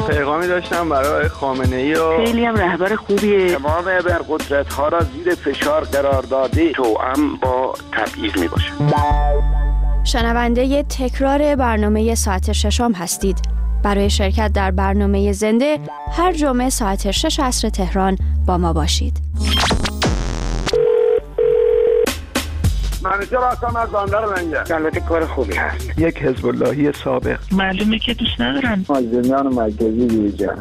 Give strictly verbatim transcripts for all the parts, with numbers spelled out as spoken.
پیغامی داشتم برای خامنه‌ای و خیلی هم رهبر خوبیه. تمام ابرقدرت‌ها را زیر فشار قرار داده، توأم با تبعیض میباشه. شنونده تکرار برنامه ساعت ششم هستید. برای شرکت در برنامه زنده هر جمعه ساعت شش عصر تهران با ما باشید. منیجر هستم از بندر لنگر. البته کار خوبی هست. یک حزب اللهی سابق. معلومه که دوست ندارن. مازندران مرکزی دیجا.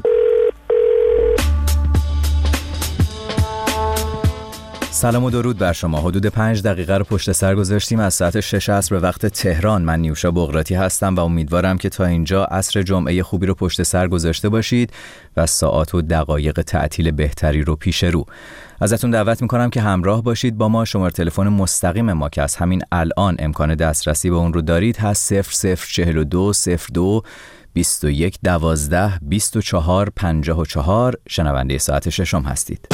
سلام و درود بر شما. حدود پنج دقیقه رو پشت سر گذاشتیم از ساعت شش عصر به وقت تهران. من نیوشا بغراتی هستم و امیدوارم که تا اینجا عصر جمعه خوبی رو پشت سر گذاشته باشید و ساعات و دقایق تعطیل بهتری رو پیش رو. ازتون دعوت میکنم که همراه باشید با ما. شماره تلفن مستقیم ما که از همین الان امکان دسترسی به اون رو دارید هست صفر صفر چهل و دو صفر دو بیست و یک دوازده بیست و چهار پنجاه و چهار. شنونده ساعت ششم هستید.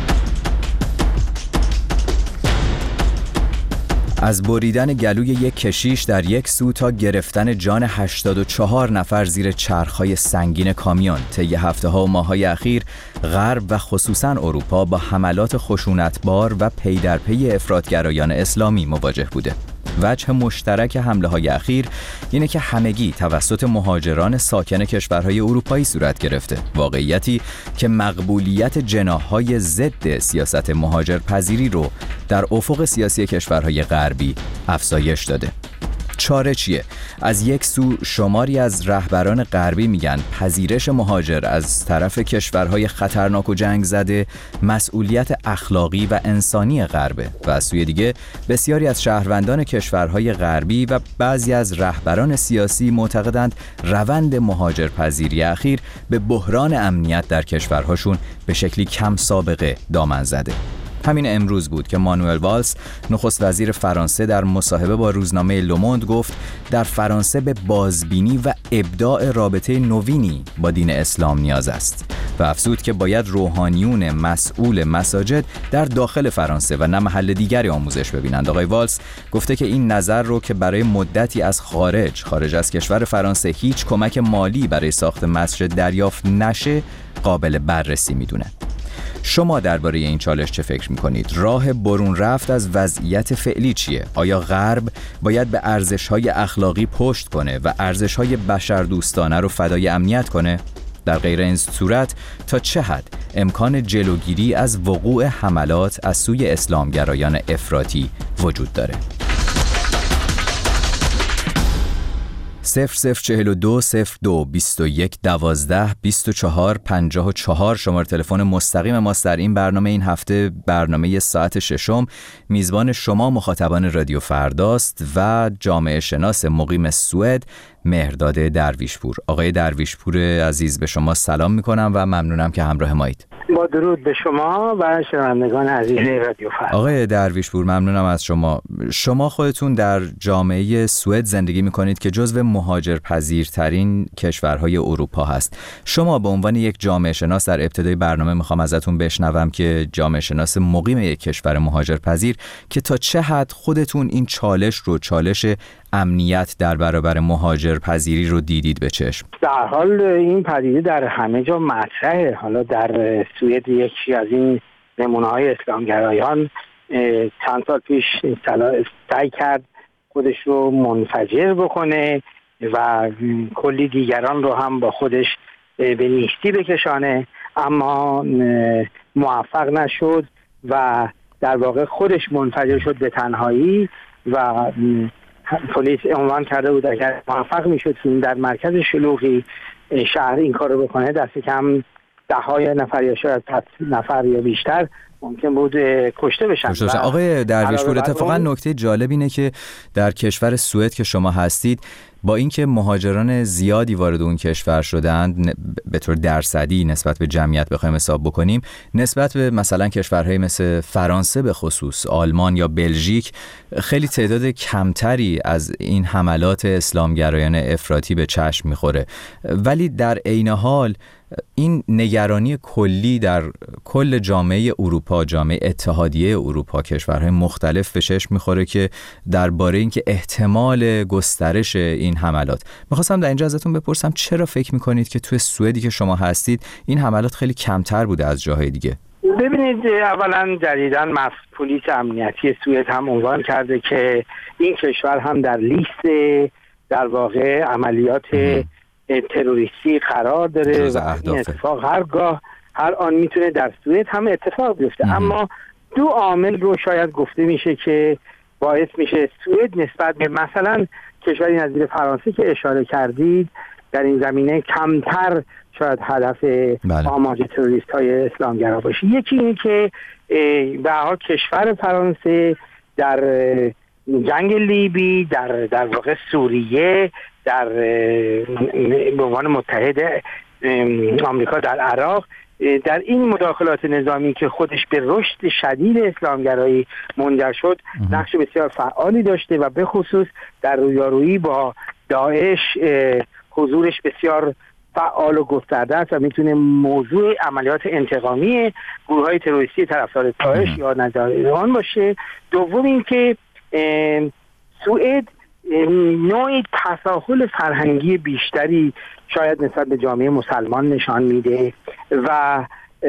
از بریدن گلوی یک کشیش در یک سو تا گرفتن جان هشتاد و چهار نفر زیر چرخهای سنگین کامیون، طی هفته‌ها و ماه‌های اخیر غرب و خصوصاً اروپا با حملات خشونتبار و پی در پی افراطگرایان اسلامی مواجه بوده. وجه مشترک حمله‌های اخیر اینه که همگی توسط مهاجران ساکن کشورهای اروپایی صورت گرفته، واقعیتی که مقبولیت جناح‌های ضد سیاست مهاجرپذیری رو در افق سیاسی کشورهای غربی افزایش داده. چاره چیه؟ از یک سو شماری از رهبران غربی میگن پذیرش مهاجر از طرف کشورهای خطرناک و جنگ زده مسئولیت اخلاقی و انسانی غربه و از سوی دیگه بسیاری از شهروندان کشورهای غربی و بعضی از رهبران سیاسی معتقدند روند مهاجرپذیری اخیر به بحران امنیت در کشورهاشون به شکلی کم سابقه دامن زده. همین امروز بود که مانوئل والس نخست وزیر فرانسه در مصاحبه با روزنامه لوموند گفت در فرانسه به بازبینی و ابداع رابطه نوینی با دین اسلام نیاز است و افزود که باید روحانیون مسئول مساجد در داخل فرانسه و نه محل دیگری آموزش ببینند. آقای والس گفته که این نظر رو که برای مدتی از خارج خارج از کشور فرانسه هیچ کمک مالی برای ساخت مسجد دریافت نشه قابل بررسی میدونه. شما درباره این چالش چه فکر میکنید؟ راه برون رفت از وضعیت فعلی چیه؟ آیا غرب باید به ارزش‌های اخلاقی پشت کنه و ارزش‌های بشردوستانه رو فدای امنیت کنه؟ در غیر این صورت تا چه حد امکان جلوگیری از وقوع حملات از سوی اسلامگرایان افراطی وجود داره؟ صفر صفر چهل و دو صفر دو بیست و یک دوازده بیست و چهار پنجاه و چهار شماره تلفن مستقیم ماست در این برنامه. این هفته برنامه ساعت ششم. میزبان شما مخاطبان رادیو فرداست و جامعه شناس مقیم سوئد مهرداد درویشپور. آقای درویشپور عزیز به شما سلام میکنم و ممنونم که همراه مایید. با درود به شما و شنوندگان عزیز رادیو فردا. آقای درویشپور ممنونم از شما. شما خودتون در جامعه سوئد زندگی میکنید که جزو مهاجرپذیرترین کشورهای اروپا هست. شما به عنوان یک جامعه شناس در ابتدای برنامه میخوام ازتون بشنوم که جامعه شناس مقیم یک کشور مهاجرپذیر که تا چه حد خودتون این چالش رو چالش امنیت در برابر مهاجرپذیری رو دیدید به چشم؟ در حال این پدیده در همه جا مطرحه. حالا در سوئد یکی از این نمونه‌های اسلامگرایان چند سال پیش سعی کرد خودش رو منفجر بکنه و کلی دیگران رو هم با خودش به نیستی بکشانه، اما موفق نشد و در واقع خودش منفجر شد به تنهایی و پلیس عنوان کرده بود اگر موفق میشد که در مرکز شلوغی شهر این کار رو بکنه دست کم ده های نفر یا شاید صد نفر یا بیشتر ممکن بود کشته بشن. آقای درویشپور اتفاقا نکته جالب اینه که در کشور سوئد که شما هستید با اینکه مهاجران زیادی وارد اون کشور شدند به طور درصدی نسبت به جمعیت بخوایم حساب بکنیم، نسبت به مثلا کشورهای مثل فرانسه به خصوص آلمان یا بلژیک خیلی تعداد کمتری از این حملات اسلامگرایان افراطی به چشم میخوره، ولی در عین حال این نگرانی کلی در کل جامعه اروپا، جامعه اتحادیه اروپا، کشورهای مختلف به چشم میخوره که درباره اینکه احتمال گسترش این این حملات. میخواستم در اینجا ازتون بپرسم چرا فکر میکنید که توی سوئدی که شما هستید این حملات خیلی کمتر بوده از جاهای دیگه؟ ببینید، اولا جدیداً مسئول پلیس امنیتی سوئد هم عنوان کرده که این کشور هم در لیست در واقع عملیات تروریستی قرار داره و این اتفاق هرگاه هر آن میتونه در سوئد هم اتفاق بیفته. اما دو عامل رو شاید گفته میشه که باعث میشه سوئد نسبت به مثلا کشوری نظیر فرانسه که اشاره کردید در این زمینه کمتر شاید هدف آماج تروریست های اسلامگرا باشه. یکی این که به هر حال کشور فرانسه در جنگ لیبی، در در واقع سوریه، در به عنوان متحد آمریکا در عراق، در این مداخلات نظامی که خودش به رشد شدید اسلامگرایی منجر شد نقش بسیار فعالی داشته و به خصوص در رویارویی با داعش حضورش بسیار فعال و گسترده است و میتونه موضوع عملیات انتقامی گروه‌های تروریستی طرفدار داعش یا نظامیان باشه. دوم اینکه سوئد نوعی تساهل فرهنگی بیشتری شاید نسبت به جامعه مسلمان نشان میده و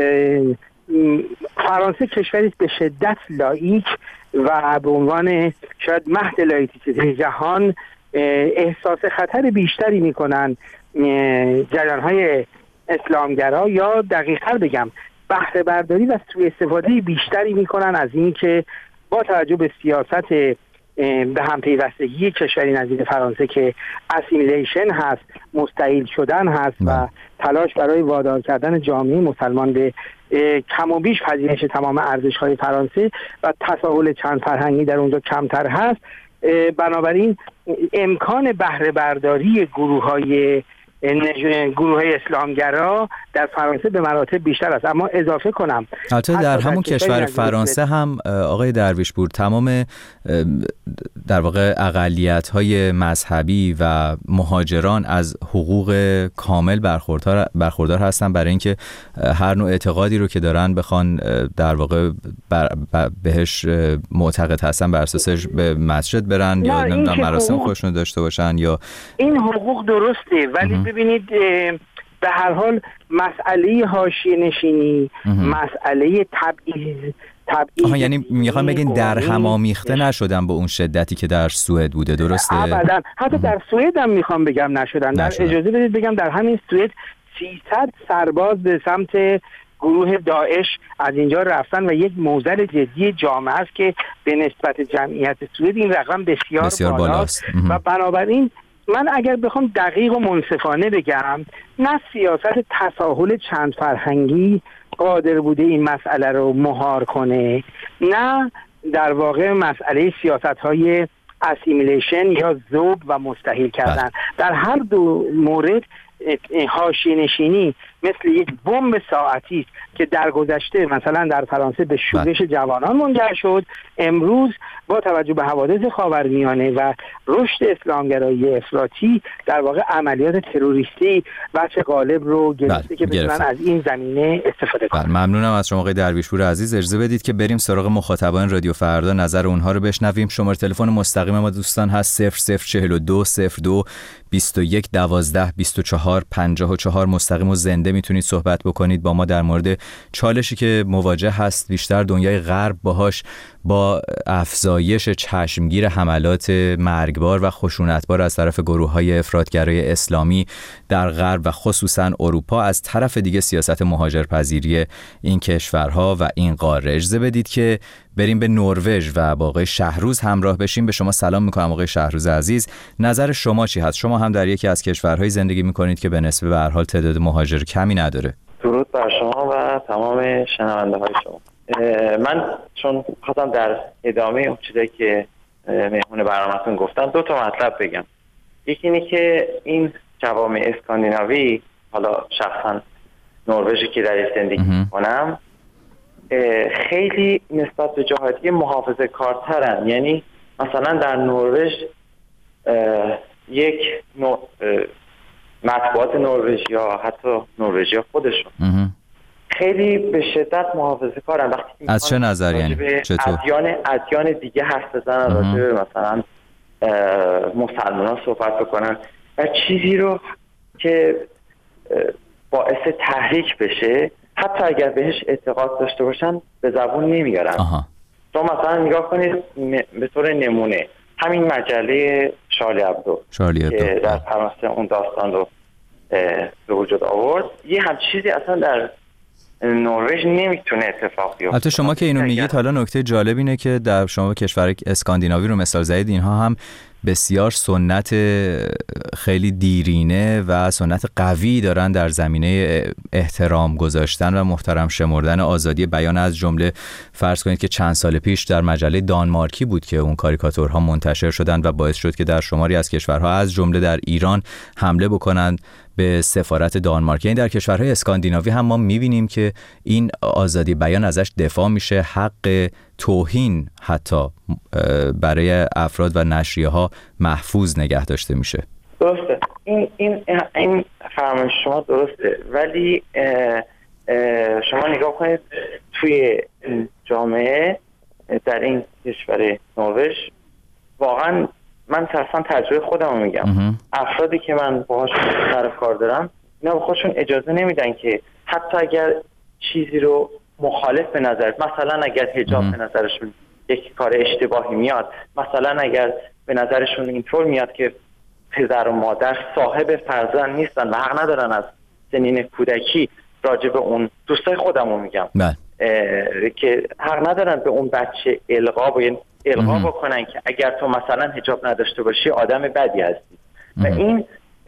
فرانسه کشوری به شدت لاییک و به عنوان شاید مهد لاییکیته جهان احساس خطر بیشتری میکنن جریان‌های اسلامگرا، یا دقیق‌تر بگم بهره برداری و سوء استفاده بیشتری میکنن از این که با توجه به سیاست به هم پیوستگی کشوری نظیر فرانسه که اسیمیلیشن هست، مستعیل شدن هست و تلاش برای وادار کردن جامعه مسلمان به کم و بیش پذیرش تمام ارزش‌های فرانسه و تساهل چند فرهنگی در اونجا کمتر هست. بنابراین امکان بهره برداری گروه‌های گروه‌های اسلامگرا در فرانسه به مراتب بیشتر است. اما اضافه کنم البته در همون کشور فرانسه هم آقای درویشپور تمام در واقع اقلیت‌های مذهبی و مهاجران از حقوق کامل برخوردار برخوردار هستن برای اینکه هر نوع اعتقادی رو که دارن بخوان در واقع بهش معتقد هستن بر اساسش به مسجد برن یا نمیدونم مراسم خودشون داشته باشن. یا این حقوق درسته، ولی ببینید به هر حال مسئله حاشیه نشینی، مسئله تبعیض آها، یعنی میخوام بگین در هم آمیخته نشدن با اون شدتی که در سوئد بوده، درسته؟ ابدا. حتی در سوئد هم میخوام بگم نشدن. در اجازه بدید بگم در همین سوئد سیصد سرباز به سمت گروه داعش از اینجا رفتن و یک موزل جدی جامعه است که به نسبت جمعیت سوئد این رقم بسیار, بسیار بالاست و بنابراین من اگر بخوام دقیق و منصفانه بگم، نه سیاست تساهل چند فرهنگی قادر بوده این مسئله رو مهار کنه، نه در واقع مسئله سیاست‌های اسیمیلیشن یا ذوب و مستحیل کردن. در هر دو مورد حاشیه نشینی مثل یک بمب ساعتی است که در گذشته مثلا در فرانسه به شورش جوانان منجر شد، امروز با توجه به حوادث خاورمیانه و رشد اسلامگرایی افراطی در واقع عملیات تروریستی بچه غالب رو گرفته که بتونن از این زمینه استفاده کنن. ممنونم از شما آقای درویشپور عزیز. اجازه بدید که بریم سراغ مخاطبان رادیو فردا، نظر اونها رو بشنویم. شماره تلفن مستقیم ما دوستان هست صفر صفر چهل و دو صفر دو بیست و یک دوازده بیست و چهار پنجاه و چهار. مستقیم و زنده میتونید صحبت بکنید با ما در مورد چالشی که مواجه هست بیشتر دنیای غرب باهاش، با افزایش چشمگیر حملات مرگبار و خشونتبار از طرف گروه‌های افراطگرای اسلامی در غرب و خصوصا اروپا، از طرف دیگه سیاست مهاجرپذیری این کشورها و این قاره. اجازه بدید که بریم به نروژ و با آقای شهروز همراه بشیم. به شما سلام میکنم آقای شهروز عزیز. نظر شما چی هست؟ شما هم در یکی از کشورهای زندگی میکنید که به نسبت به هر حال تعداد مهاجر کمی نداره. درود بر شما و تمام شنونده های شما. من چون خواستم در ادامه اون چیزی که مهمون برنامه‌تون گفتن دو تا مطلب بگم. یکی اینه که این جوامع اسکاندیناوی، حالا شخصا نروژی که در زندگی میکنم، خیلی نسبت به جاهای دیگه محافظه کارترن. یعنی مثلا در نروژ یک مطبوعات نروژ یا حتی نروژیا خودشون خیلی به شدت محافظه کارن. وقتی از چه نظر یعنی؟ چطور؟ ادیان ادیان دیگه حرف بزنن، راجع به مثلا مسلمانان صحبت بکنن و چیزی رو که باعث تحریک بشه حتی اگر بهش اعتقاد داشته باشن به زبون نمیارن. تو مثلا نگاه کنید به طور نمونه همین مجله شارلی ابدو که در فرانسه اون داستان رو به وجود آورد، یه هم چیزی اصلا در نروژ نمیتونه اتفاق بیفته. البته شما که اینو میگید، حالا نکته جالب اینه که در شما کشور اسکاندیناوی رو مثال زدید، اینها هم بسیار سنت خیلی دیرینه و سنت قوی دارن در زمینه احترام گذاشتن و محترم شمردن آزادی بیان. از جمله فرض کنید که چند سال پیش در مجله دانمارکی بود که اون کاریکاتورها منتشر شدند و باعث شد که در شماری از کشورها از جمله در ایران حمله بکنند به سفارت دانمارک. این در کشورهای اسکاندیناوی هم ما می‌بینیم که این آزادی بیان ازش دفاع میشه، حق توهین حتی برای افراد و نشریه‌ها محفوظ نگه داشته میشه. درسته، این این این فرمایش شما درسته، ولی اه اه شما نگاه کنید توی جامعه در این کشور نروژ واقعا من اصلا تجربه خودم رو میگم، افرادی که من باهاشون سر کار دارم اینا به خودشون اجازه نمیدن که حتی اگر چیزی رو مخالف به نظر، مثلا اگر حجاب به نظرشون یک کار اشتباهی میاد، مثلا اگر به نظرشون اینطور میاد که پدر و مادر صاحب فرزند نیستن و حق ندارن از سنین کودکی راجع به اون، دوستای خودم رو میگم که حق ندارن به اون بچه القا و القا بکنن که اگر تو مثلا حجاب نداشته باشی آدم بدی هستی و این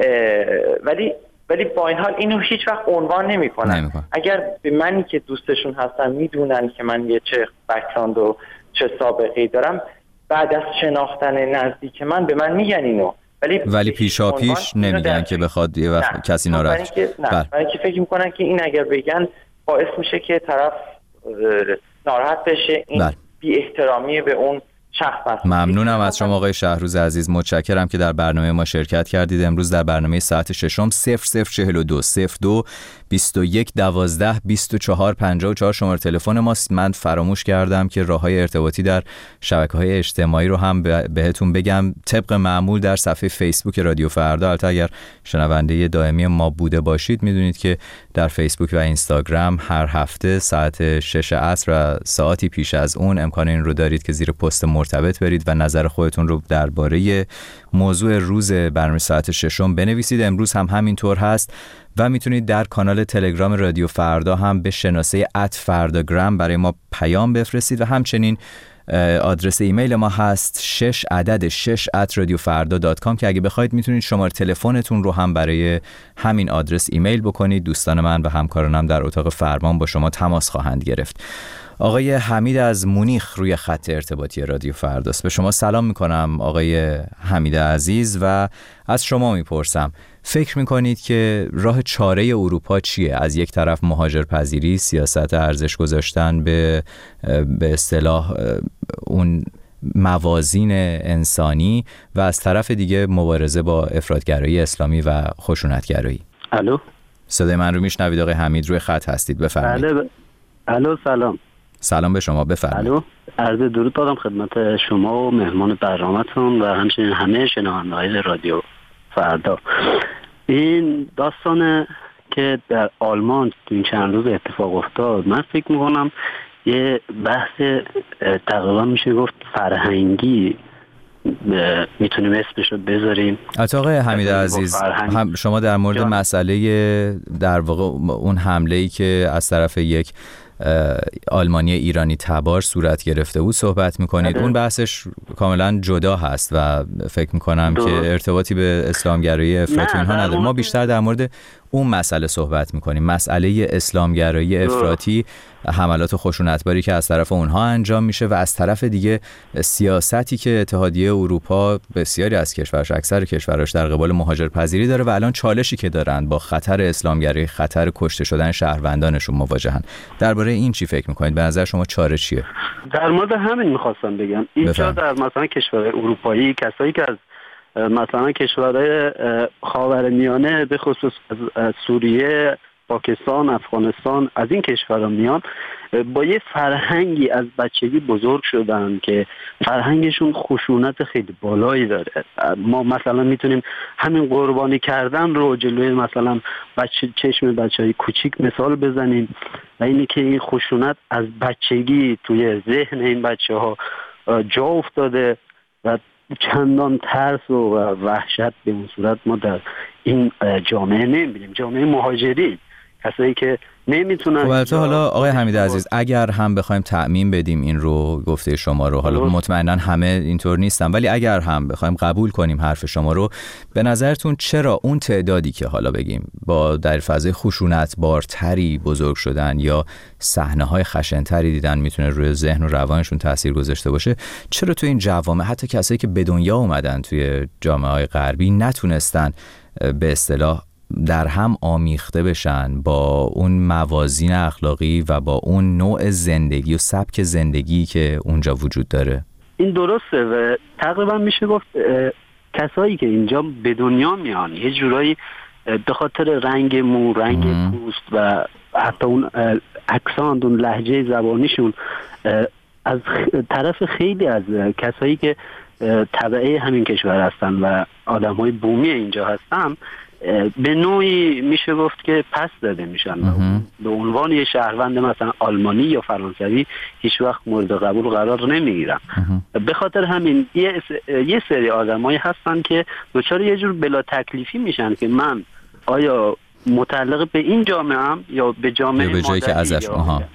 ولی ولی با این حال اینو هیچ وقت عنوان نمیکنن. اگر به منی که دوستشون هستن میدونن که من یه چه بک‌گراند و چه سابقه‌ای دارم، بعد از شناختن نزدیک من به من میگن اینو، ولی ولی پیشا پیش نمیگن که بخواد یه وقت نه. کسی ناراحت شه. نه، برای اینکه فکر میکنن که این اگر بگن باعث میشه که طرف ناراحت بشه، این بی احترامی به اون شخص است. ممنونم از شما آقای شهروز عزیز، متشکرم که در برنامه ما شرکت کردید. امروز در برنامه ساعت ششم صفر صفر چهل و دو صفر دو بیست و یک دوازده بیست و چهار پنجاه و چهار شماره تلفن ماست. من فراموش کردم که راههای ارتباطی در شبکه‌های اجتماعی رو هم بهتون بگم. طبق معمول در صفحه فیسبوک رادیو فردا، البته اگر شنونده دائمی ما بوده باشید میدونید که در فیسبوک و اینستاگرام هر هفته ساعت شش عصر و ساعتی پیش از اون امکان این رو دارید که زیر پست مرتبط برید و نظر خودتون رو درباره موضوع روز برنامه ساعت ششم بنویسید. امروز هم همینطور هست و میتونید در کانال تلگرام رادیو فردا هم به شناسه ات فرداگرام برای ما پیام بفرستید و همچنین آدرس ایمیل ما هست شش عدد شش ات رادیو فردا دات کام که اگه بخواید میتونید شماره تلفنتون رو هم برای همین آدرس ایمیل بکنید. دوستان من و همکارانم در اتاق فرمان با شما تماس خواهند گرفت. آقای حمید از مونیخ روی خط ارتباطی رادیو فرداست. به شما سلام میکنم آقای حمید عزیز و از شما میپرسم فکر میکنید که راه چاره اروپا چیه؟ از یک طرف مهاجرپذیری، سیاست ارزش گذاشتن به به اصطلاح اون موازین انسانی و از طرف دیگه مبارزه با افراطگرایی اسلامی و خشونتگرایی. الو، صدای من رو میشنوید آقای حمید؟ روی خط هستید، بفرمایید. بله. الو، سلام. سلام به شما، بفرمایید. الو، عرض درود دارم خدمت شما و مهمان برنامه‌تون و همچنین همه شنونده‌های رادیو فردا. این داستان که در آلمان این چند روز اتفاق افتاد، من فکر می‌کنم یه بحث تقریبا میشه گفت فرهنگی میتونیم اسمش رو بذاریم. آقای حمید عزیز، هم شما در مورد جان. مسئله در واقع اون حمله‌ای که از طرف یک آلمانی ایرانی تبار صورت گرفته بود صحبت میکنید. اون بحثش کاملا جدا هست و فکر میکنم که ارتباطی به اسلامگرایی افراطی اینها نداره. ما بیشتر در مورد اون مسئله صحبت میکنیم، مسئله اسلامگرایی افراطی، حملات خشونتباری که از طرف اونها انجام میشه و از طرف دیگه سیاستی که اتحادیه اروپا بسیاری از کشورش، اکثر کشورش در قبال مهاجرپذیری داره و الان چالشی که دارن با خطر اسلامگرایی، خطر کشته شدن شهروندانشون مواجهن. درباره این چی فکر میکنید؟ به نظر شما چاره چیه؟ در مورد همین میخواستم بگم. اینجا در مثلا کشورهای اروپایی کسایی که از مثلا کشورهای خاورمیانه به خصوص از سوریه پاکستان، افغانستان، از این کشورها میان، با یه فرهنگی از بچگی بزرگ شدن که فرهنگشون خشونت خیلی بالایی داره. ما مثلا میتونیم همین قربانی کردن رو جلوی مثلا بچه چشم بچهای کوچیک مثال بزنیم و اینی که این خشونت از بچگی توی ذهن این بچه ها جا افتاده و چندان ترس و وحشت به اون صورت ما در این جامعه نمیبینیم. جامعه مهاجری، کسایی که نمیتونن. خب البته حالا آقای حمید عزیز اگر هم بخوایم تعمیم بدیم این رو، گفته شما رو، حالا مطمئنا همه اینطور نیستن، ولی اگر هم بخوایم قبول کنیم حرف شما رو، به نظرتون چرا اون تعدادی که حالا بگیم با در فضای خشونت بارتری بزرگ شدن یا صحنه‌های خشن‌تری دیدن میتونه روی ذهن و روانشون تاثیر گذاشته باشه، چرا تو این جوامع حتی کسایی که به دنیا اومدن توی جامعه‌های غربی نتونستن به اصطلاح در هم آمیخته بشن با اون موازین اخلاقی و با اون نوع زندگی و سبک زندگی که اونجا وجود داره؟ این درسته و تقریبا میشه گفت کسایی که اینجا به دنیا میان یه جورایی به خاطر رنگ مو، رنگ ام. پوست و حتی اون اکسانت، اون لهجه زبانیشون از طرف خیلی از کسایی که تبعه همین کشور هستن و آدم‌های بومی اینجا هستن به نوعی میشه گفت که پس داده میشن. به عنوان یه شهروند مثلا آلمانی یا فرانسوی هیچ وقت مورد قبول قرار نمیگیرن. به خاطر همین یه, یه سری آدمایی هستن که دچار یه جور بلا تکلیفی میشن که من آیا متعلق به این جامعه ام یا به جامعه به جایی که ازش آها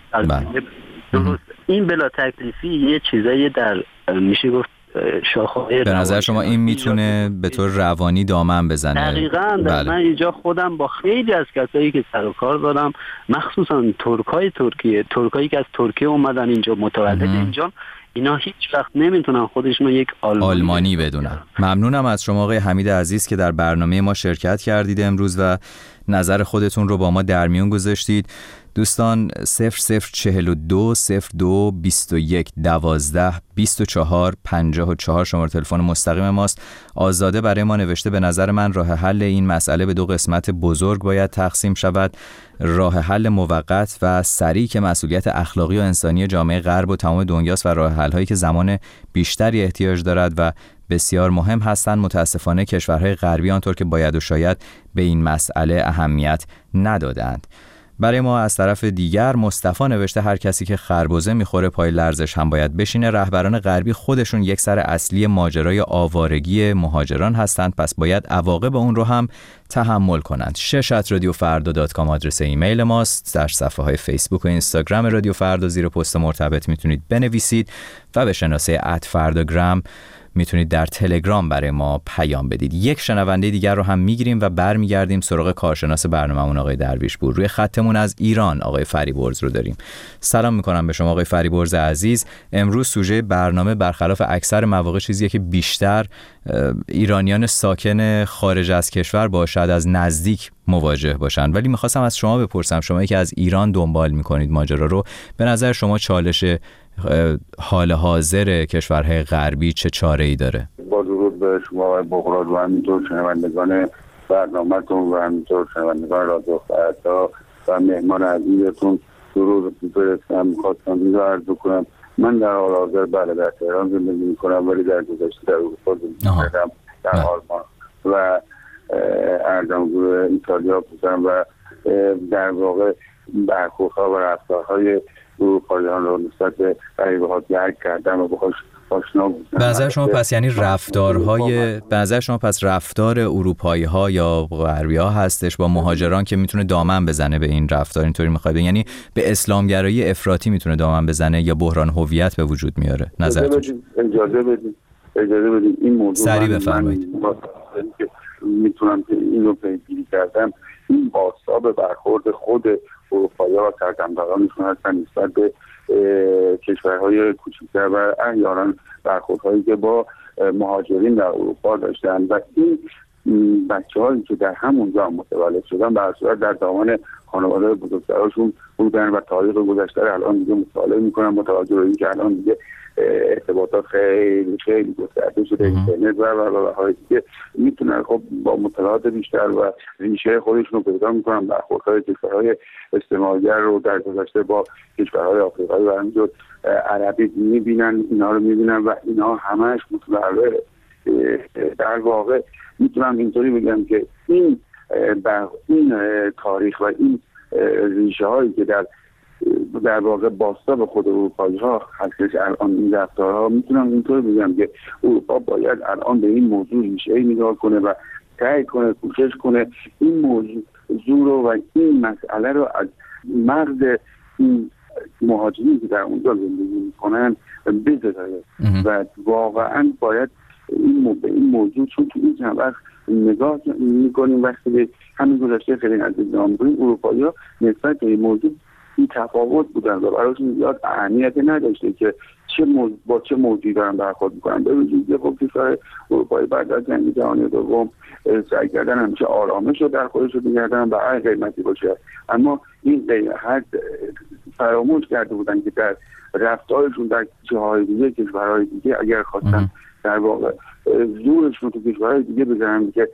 درست. این بلا تکلیفی یه چیزایی در میشه گفت شاخه‌های به نظر شما این میتونه به طور روانی دامن بزنه؟ دقیقاً. بله. من اینجا خودم با خیلی از کسایی که سر و کار دارم، مخصوصا ترکای ترکیه، ترکایی که از ترکیه اومدن اینجا متولد اینجا، اینا هیچ وقت نمیتونن خودشون یک آلمانی, آلمانی بدونن. ممنونم از شما آقای حمید عزیز که در برنامه ما شرکت کردید امروز و نظر خودتون رو با ما در میون گذاشتید. دوستان صفر صفر چهل و دو صفر دو بیست و یک دوازده بیست و چهار پنجاه و چهار شماره تلفن مستقیم ماست. آزاده برای ما نوشته به نظر من راه حل این مسئله به دو قسمت بزرگ باید تقسیم شود: راه حل موقت و سریع که مسئولیت اخلاقی و انسانی جامعه غرب و تمام دنیاست و راه حل هایی که زمان بیشتری احتیاج دارد و بسیار مهم هستند. متاسفانه کشورهای غربی آنطور که باید و شاید به این مسئله اهمیت ندادند. برای ما از طرف دیگر مصطفی نوشته هر کسی که خربزه میخوره پای لرزش هم باید بشینه. رهبران غربی خودشون یک سر اصلی ماجرای آوارگی مهاجران هستند، پس باید عواقب اون رو هم تحمل کنند. شش ات رادیو فردا دات کام آدرس ایمیل ماست. در صفحه های فیسبوک و اینستاگرام رادیو فردا زیر پست مرتبط میتونید بنویسید و به شناسه ات فرداگرام میتونید در تلگرام برای ما پیام بدید. یک شنونده دیگر رو هم میگیریم و برمیگردیم سراغ کارشناس برنامه‌مون آقای درویشپور. روی خطمون از ایران آقای فریبرز رو داریم. سلام میکنم به شما آقای فریبرز عزیز. امروز سوژه برنامه برخلاف اکثر مواقع چیزیه که بیشتر ایرانیان ساکن خارج از کشور با شاید از نزدیک مواجه باشن، ولی میخواستم از شما بپرسم، شما که از ایران دنبال میکنید ماجرا رو، به نظر شما چالش حال حاضر کشورهای غربی چه چاره‌ای داره؟ با درود به شما و بغراد و همینطور شنوندگان برنامه‌تون و همینطور شنوندگان رادیو فردا و مهمان عزیزتون درود می‌فرستم. می‌خواستم این رو عرض کنم من در حال حاضر بله در تهران زندگی می‌کنم، ولی در گذشته در اروپا زندگی کردم، در آلمان و اردنگور ایتالیا بودم و در واقع برخوردها و رفتارهای اروپاییان رو نسبت به غریبه‌ها درک کردم و باهاش آشنا بودم. به نظر شما پس یعنی رفتارهای به نظر شما پس رفتار اروپایی‌ها یا غربی‌ها هستش با مهاجران که میتونه دامن بزنه به این رفتار؟ اینطوری می‌خواید یعنی به اسلامگرایی افراطی میتونه دامن بزنه یا بحران هویت به وجود میاره؟ نظرتون؟ اجازه بدید اجازه بدید این موضوع سریع بفرمایید. میتونم که این رو پیگیری کردم. این بازتاب برخورد خود اروپایی‌ها و سرگردانانشون هستن نسبت به کشورهای کوچکتر و احیانا برخوردهایی که با مهاجرین در اروپا داشتن و این بچه‌هایی که در همونجا متولد شدن به هر صورت در دامان خانواده بزرگتراشون بودن و تاریخ گذشته الان دیگه مطالعه میکنن، متوجه به اینکه الان دیگه ارتباطات خیلی خیلی گسترده شده، اینترنت و و و که میتونن خب با مطالعات بیشتر و ریشه خودشون رو پیدا میکنن برخوردهای کشورهای استعمارگر رو در گذشته با کشورهای آفریقایی و همینجور عربی میبینن، اینا رو میبینن و اینا همش متبرره. در واقع میتونم اینطوری بگم که این این تاریخ و این ریشه هایی که در در واقع بازتاب خود اروپایی ها هستش الان این رفتارها، میتونم اینطور بگم که اروپا باید الان به این موضوع ریشه‌ای نگاه کنه و سعی کنه کوشش کنه این موضوع رو و این مسئله رو از مرد این مهاجرین که در اونجا زندگی میکنن بزداره و واقعا باید این به این موضوع چون تو این چند وقت نگاه میکنیم وقتی به همین گذشته خیلی نزدیک نگاه میکنیم اروپایی ها نسبت به این موضوع این تفاوت بودن و برایشون زیاد اهمیت نداشته که چه موضوع با چه موضوعی دارن برخورد میکنن. به وجود خب کشورهای اروپایی بعد از جنگ جهانی دوم سعی کردن همیشه آرامش رو در خودش رو بگردن و هر قیمتی باشه، اما این قیمت فراموش کرده بودن که در رفتارشون در جاهای دیگه کشورهای دیگه اگر خواستن در واقع زورشون تو کشورهای دیگه بزنن که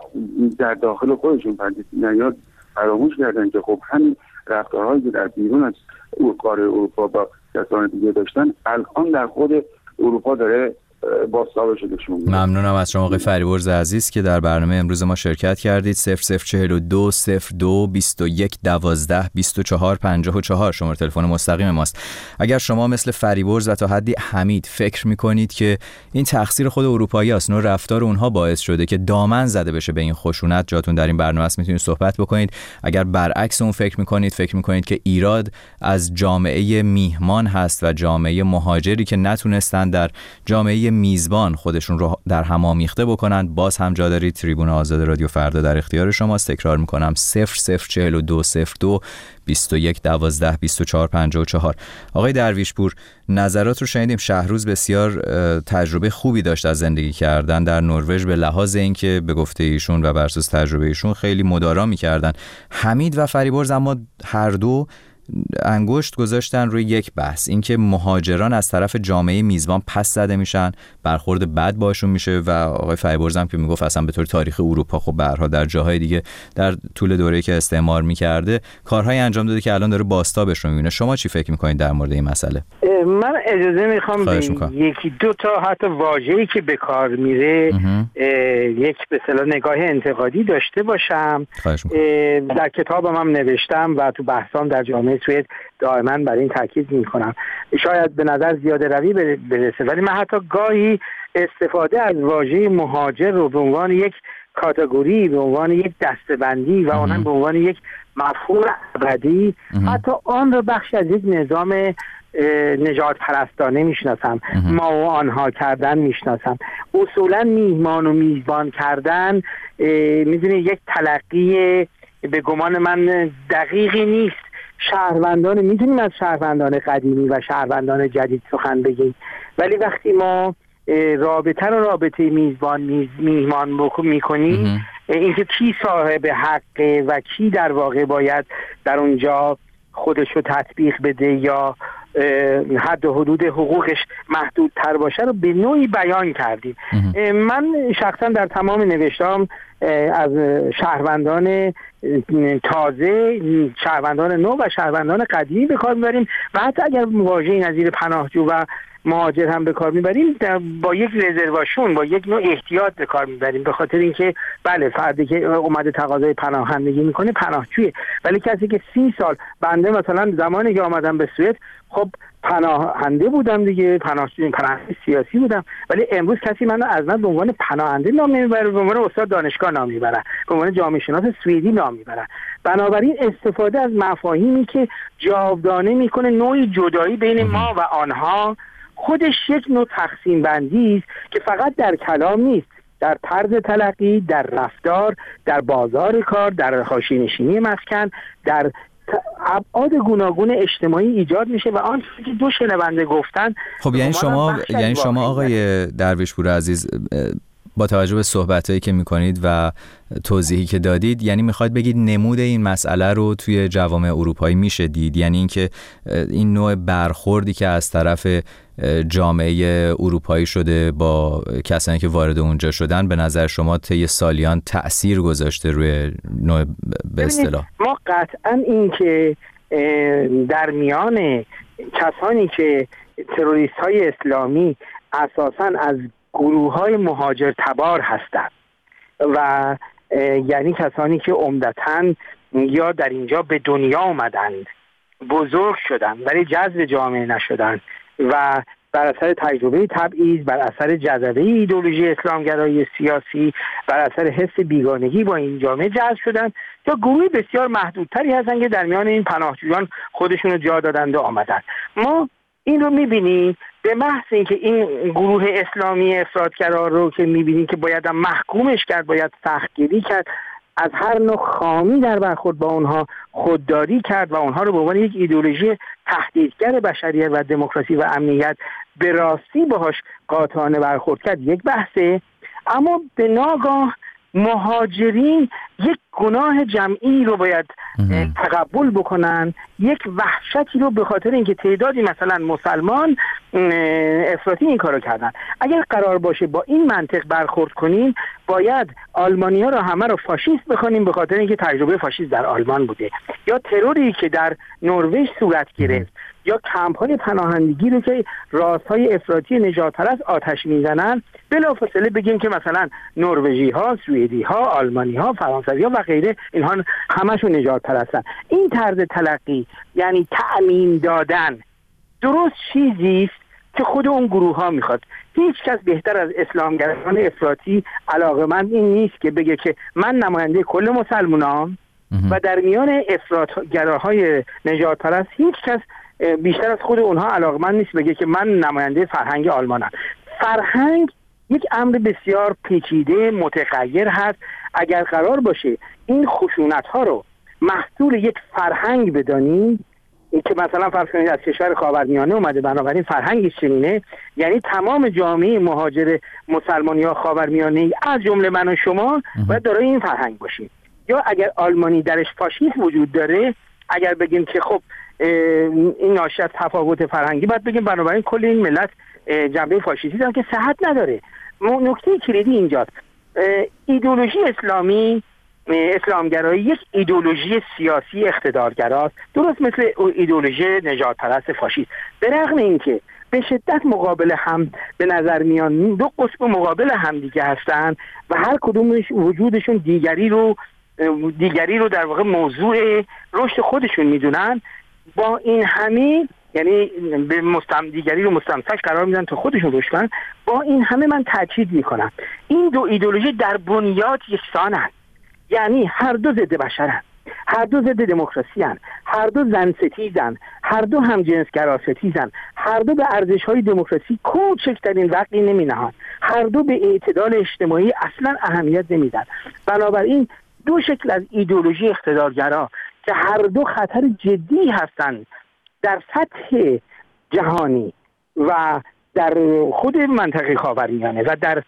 در داخل خودشون پردیسی نیاد، فراموش کردن که خب همین رفتارهایی که در بیرون از قاره اروپا با کسان دیگه داشتن الان در خود اروپا داره بازتابش نشون میده. ممنونم از شما آقای فریبرز عزیز که در برنامه امروز ما شرکت کردید. صفر صفر چهل و دو صفر دو بیست و یک دوازده بیست و چهار پنجاه و چهار شماره تلفن مستقیم ماست. اگر شما مثل فریبرز و تا حدی حمید فکر میکنید که این تقصیر خود اروپایی است، نوع رفتار اونها باعث شده که دامن زده بشه به این خشونت، جاتون در این برنامه است، میتونید صحبت بکنید. اگر برعکس اون فکر میکنید، فکر میکنید که ایراد از جامعه میهمان هست و جامعه مهاجری که نتونستن در جامعه میزبان خودشون رو در هم آمیخته بکنن، باز هم جا دارید. تریبون آزاد رادیو فردا در اختیار شماست. تکرار میکنم صفر صفر چهل و دو صفر دو بیست و یک دوازده بیست و چهار پنجاه و چهار. آقای درویشپور، نظرات رو شنیدیم. شهروز بسیار تجربه خوبی داشت از زندگی کردن در نروژ به لحاظ اینکه به گفته ایشون و بر اساس تجربه ایشون خیلی مدارا می‌کردن. حمید و فریبرز اما هر دو انگشت گذاشتن روی یک بحث، اینکه مهاجران از طرف جامعه میزبان پس زده میشن، برخورد بد باشون میشه و آقای فریبرز هم که میگفت اصلا به طور تاریخ اروپا خب به هر حال در جاهای دیگه در طول دوره‌ای که استعمار میکرده کارهای انجام داده که الان داره بازتابش رو میبینه. شما چی فکر میکنید در مورد این مسئله؟ من اجازه میخوام یکی دو تا حتی واژه‌ای که به کار میره یک به اصطلاح نگاه انتقادی داشته باشم. در کتابم هم نوشتم و تو بحثام در جامعه سوئد دائما برای این تاکید میکنم. شاید به نظر زیاده روی برسه ولی من حتی گاهی استفاده از واژه مهاجر رو به عنوان یک کاتگوری، به عنوان یک دسته‌بندی و آن هم به عنوان یک مفهوم ابدی، حتی آن رو بخش از یک نظام نجات پرستانه میشناسم، ما و آنها کردن میشناسم. اصولا میهمان و میزبان کردن میدونی یک تلقی به گمان من دقیقی نیست. شهروندان میتونیم از شهروندان قدیمی و شهروندان جدید سخن بگیم، ولی وقتی ما رابطه رو رابطه میزبان میز میهمان میکنیم، اینکه کی صاحب حقه و کی در واقع باید در اونجا خودش رو تطبیق بده یا حد و حدود حقوقش محدود تر باشه رو به نوعی بیان کردیم. من شخصا در تمام نوشتام از شهروندان تازه، شهروندان نو و شهروندان قدیمی به کار میبریم و حتی اگر واژه‌ای نظیر پناهجو و مهاجر هم به کار میبریم با یک رزرواشون، با یک نوع احتیاط به کار میبریم، به خاطر اینکه بله فردی که اومده تقاضای پناهندگی میکنه پناهجویه، ولی کسی که سی سال بنده مثلا زمانی که آمدم به سوئد خب پناهنده بودم دیگه، پناهجوی پناهنده سیاسی بودم، ولی امروز کسی منو از من به عنوان پناهنده نام نمیبره، به عنوان استاد دانشگاه نام میبره، به عنوان جامعه شناس سوئدی نام میبره. بنابراین استفاده از مفاهیمی که جاودانه میکنه نوعی جدایی بین ما و آنها، خودش یک نوع تقسیم بندی است که فقط در کلام نیست، در طرز تلقی، در رفتار، در بازار کار، در حاشیه‌نشینی مسکن، در ابعاد گوناگون اجتماعی ایجاد میشه و آن که دو شنونده گفتن. خب یعنی شما یعنی شما آقای درویشپور عزیز با توجه به صحبتایی که میکنید و توضیحی که دادید، یعنی میخواید بگید نمود این مسئله رو توی جوامع اروپایی میشه دید، یعنی اینکه این نوع برخوردی که از طرف جامعه اروپایی شده با کسانی که وارد اونجا شدن به نظر شما طی سالیان تأثیر گذاشته روی نوع به اصطلاح؟ ما قطعا این که در میان کسانی که تروریست های اسلامی اساساً از گروه های مهاجر تبار هستند و یعنی کسانی که عمدتاً یا در اینجا به دنیا آمدند، بزرگ شدند ولی جذب جامعه نشدند و بر اثر تجربه تبعیض، بر اثر جذبه ایدئولوژی اسلامگرایی سیاسی، بر اثر حس بیگانگی با این جامعه جذب شدند، یا گروه بسیار محدودتری هستند که در میان این پناهجویان خودشون رو جا دادند و آمدند. ما این رو می‌بینیم به محض اینکه این گروه اسلامی افراطگرا رو که می‌بینیم که باید محکومش کرد، باید سختگیری کرد، از هر نوع خامی در برخورد با اونها خودداری کرد و اونها رو به عنوان یک ایدئولوژی تهدیدگر بشریت و دموکراسی و امنیت به راستی باهاش قاطعانه برخورد کرد، یک بحثه. اما به ناگاه مهاجرین یک گناه جمعی رو باید تقبل بکنن، یک وحشتی رو به خاطر اینکه تعدادی مثلا مسلمان افراطی این کارو کردن. اگر قرار باشه با این منطق برخورد کنیم، باید آلمانی‌ها رو همه رو فاشیست بخوانیم به خاطر اینکه تجربه فاشیست در آلمان بوده، یا تروری که در نروژ صورت گرفت، یا کمپ‌های پناهندگی رو که راس‌های افراطی نژادپرست آتش میزنن، بلافاصله بگیم که مثلا نروژی‌ها، سوئدی‌ها، آلمانی‌ها، فرانسوی‌ها و غیره اینها همشون نژادپرستن. این طرز تلقی یعنی تعمیم دادن درست چیزی است که خود اون گروه ها میخواد. هیچ کس بهتر از اسلامگرایان افراطی علاقه‌مند این نیست که بگه که من نماینده کل مسلمانام و در میان افراطگراهای نژادپرست هیچ کس بیشتر از خود اونها علاقه‌مند نیست بگه که من نماینده فرهنگ آلمانم. فرهنگ یک امر بسیار پیچیده متغیر هست. اگر قرار باشه این خشونت ها رو محصول یک فرهنگ بدانیم، این که مثلا فرض کنید از کشور خاورمیانه اومده بنابراین فرهنگش چنینه، یعنی تمام جامعه مهاجر مسلمانی ها خاورمیانه از جمله من و شما باید دارای این فرهنگ باشیم. یا اگر آلمانی درش فاشیسم وجود داره، اگر بگیم که خب این ناشی از تفاوت فرهنگی، باید بگیم بنابراین کل این ملت جنبه فاشیستی دارن که صحت نداره. نکته کلیدی اینجاست. ایدئولوژی اسلامی، اسلامگرایی یک ایدئولوژی سیاسی اقتدارگراست، درست مثل ایدئولوژی نژادپرست فاشیست. به رغم اینکه به شدت مقابل هم به نظر میان، دو قطب مقابل هم دیگه هستن و هر کدومش وجودشون دیگری رو دیگری رو در واقع موضوع رشد خودشون میدونن، با این همه یعنی به مستم دیگری رو مستمسک قرار میدن تا خودشون رشد کنن. با این همه من تاکید میکنم این دو ایدئولوژی در بنیاد یکسانن، یعنی هر دو ضد بشرن، هر دو ضد دموکراسی هن، هر دو زن ستیزن، هر دو هم جنسگرا ستیزن، هر دو به ارزش‌های دموکراسی کوچکترین وقتی نمی‌نهند، هر دو به اعتدال اجتماعی اصلا اهمیت نمیدن. بنابراین دو شکل از ایدئولوژی اقتدارگرا که هر دو خطر جدی هستند در سطح جهانی و در خود منطقه خاورمیانه و در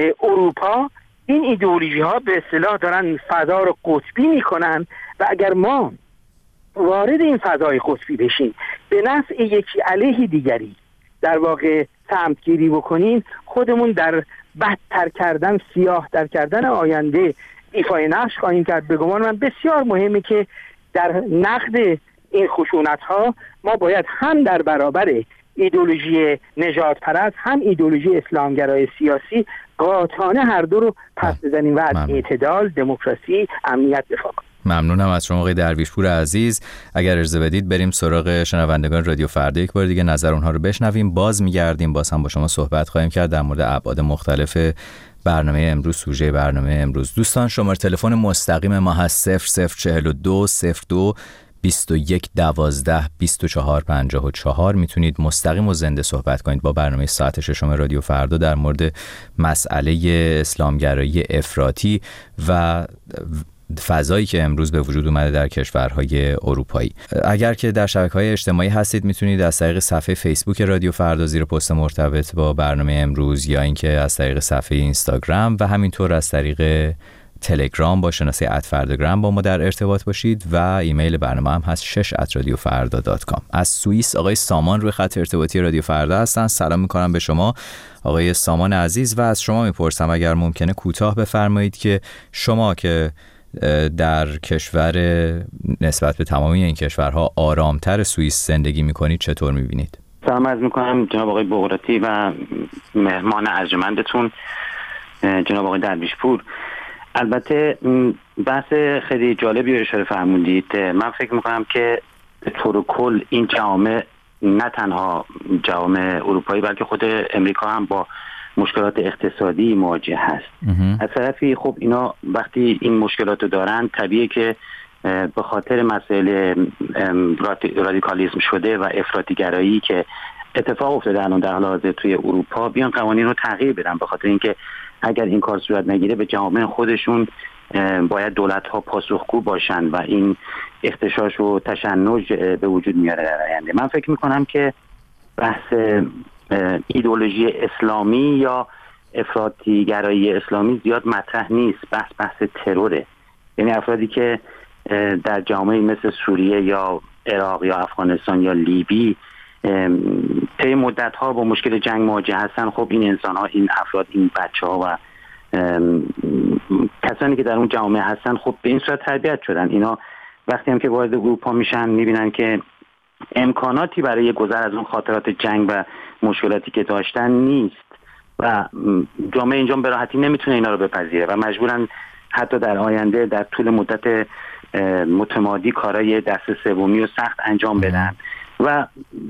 اروپا، این ایدئولوژی ها به اصطلاح دارن فضا رو قطبی میکنن و اگر ما وارد این فضای قطبی بشیم به نفع یکی علیه دیگری در واقع سمتگیری بکنیم، خودمون در بدتر کردن، سیاه در کردن آینده ایفای نقش خواهیم کرد. به گمان من بسیار مهمه که در نقد این خشونت ها ما باید هم در برابر ایدئولوژی نژادپرست هم ایدئولوژی اسلامگرای سیاسی قاطعانه هر دو رو پس بزنیم و از اعتدال، دموکراسی، امنیت دفاع کنیم. ممنونم از شما آقای درویشپور عزیز. اگر اجازه بدید بریم سراغ شنوندگان رادیو فردا، یک بار دیگه نظر اونها رو بشنویم. باز میگردیم، باز هم با شما صحبت خواهیم کرد در مورد ابعاد مختلف برنامه امروز، سوژه برنامه امروز. دوستان شماره تلفن مستقیم ما هست صفر صفر چهل و دو صفر دو بیست و یک دوازده بیست و چهار پنجاه و چهار. میتونید مستقیم و زنده صحبت کنید با برنامه ساعت ششم رادیو فردا در مورد مسئله اسلامگرایی افراطی و فضایی که امروز به وجود اومده در کشورهای اروپایی. اگر که در شبکه‌های اجتماعی هستید میتونید از طریق صفحه فیسبوک رادیو فردا زیر پست مرتبط با برنامه امروز یا اینکه از طریق صفحه اینستاگرام و همینطور از طریق تلگرام با شناسه ات فرداگرام با ما در ارتباط باشید و ایمیل برنامه هم هست شش ات رادیو فردا دات کام. از سوئیس آقای سامان روی خط ارتباطی رادیو فردا هستن. سلام میکنم به شما آقای سامان عزیز و از شما میپرسم اگر ممکنه کوتاه بفرمایید که شما که در کشور نسبت به تمامی این کشورها آرامتر سوئیس زندگی میکنید چطور میبینید؟ سلام عرض میکنم جناب آقای بغراتی و مهمان ارجمندتون جناب آقای درویشپور. البته بحث خیلی جالبی رو اشاره فرمودید. من فکر میکنم که به طور کل این جامعه نه تنها جامعه اروپایی بلکه خود امریکا هم با مشکلات اقتصادی مواجه هست. از طرفی خب اینا وقتی این مشکلات رو دارن طبیعیه که به خاطر مسائل رادیکالیسم شده و افراطی‌گرایی که اتفاق افتاده الان در حال حاضر توی اروپا بیان قوانین رو تغییر بدن، به خاطر اینکه اگر این کار صورت نگیره به جامعه خودشون باید دولت ها پاسخگو باشن و این اختشاش و تشنج به وجود میاره در آینده. من فکر میکنم که بحث ایدئولوژی اسلامی یا افراطی گرایی اسلامی زیاد مطرح نیست. بحث بحث تروره، یعنی افرادی که در جامعه مثل سوریه یا عراق یا افغانستان یا لیبی طی مدت ها با مشکل جنگ مواجه هستن. خب این انسان ها، این افراد، این بچه ها و کسانی که در اون جامعه هستن خب به این صورت تربیت شدن. اینا وقتی هم که وارد اروپا میشن میبینن که امکاناتی برای گذر از اون خاطرات جنگ و مشکلاتی که داشتن نیست و جامعه اینجا به راحتی نمیتونه اینا رو بپذیره و مجبورن حتی در آینده در طول مدت متمادی کارهای دست سومی و سخت انجام بدن و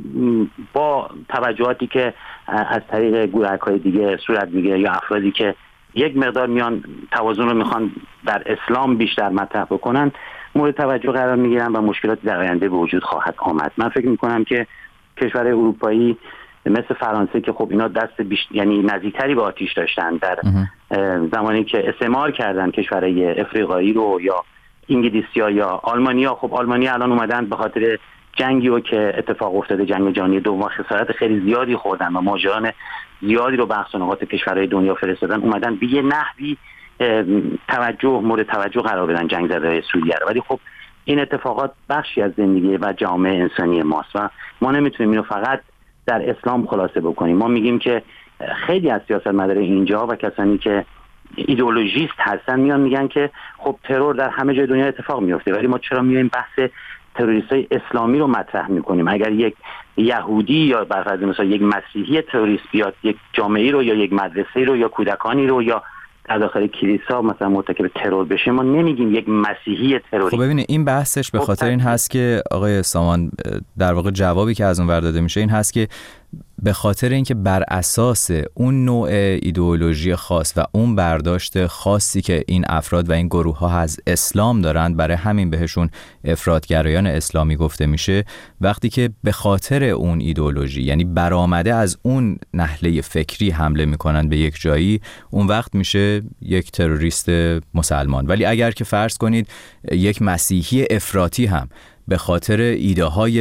با توجهاتی که از طریق گروه‌های دیگه صورت میگیره یا افرادی که یک مقدار میان توازن رو میخوان در اسلام بیشتر مطرح بکنن مورد توجه قرار میگیرن و مشکلاتی در آینده به وجود خواهد آمد. من فکر میکنم که کشورهای اروپایی مثل فرانسه که خب اینا دست بیشتر یعنی نزدیکتری به آتیش داشتن در زمانی که استعمار کردن کشورهای افریقایی رو یا انگلیسیا یا آلمانیا. خب آلمانیا الان اومدن به خاطر جنگی رو که اتفاق افتاده جنگ جهانی دوم خسارت خیلی زیادی خوردن و ماجران زیادی رو به اقصا نقاط کشورهای دنیا فرستادن، اومدن به یه نحوی توجه مورد توجه قرار بدن جنگ زده سوریه رو. ولی خب این اتفاقات بخشی از زندگی و جامعه انسانی ماست و ما نمیتونیم اینو فقط در اسلام خلاصه بکنیم. ما میگیم که خیلی از سیاستمداران اینجا و کسانی که ایدئولوژیست هستن میان میگن که خب ترور در همه جای دنیا اتفاق میفته، ولی ما چرا میایم بحث تروریستای اسلامی رو مطرح میکنیم؟ اگر یک یهودی یا برفرض مثلا یک مسیحی تروریست بیاد یک جامعه رو یا یک مدرسه رو یا کودکانی رو یا در داخل کلیسا مثلا مرتکب ترور بشه ما نمیگیم یک مسیحی تروریست. خب ببینید این بحثش به خاطر این هست که آقای سامان در واقع جوابی که از اون ور داده میشه این هست که به خاطر اینکه بر اساس اون نوع ایدئولوژی خاص و اون برداشت خاصی که این افراد و این گروه ها از اسلام دارند برای همین بهشون افراطگرایان اسلامی گفته میشه. وقتی که به خاطر اون ایدئولوژی یعنی برآمده از اون نحله فکری حمله میکنن به یک جایی اون وقت میشه یک تروریست مسلمان. ولی اگر که فرض کنید یک مسیحی افراطی هم به خاطر ایده های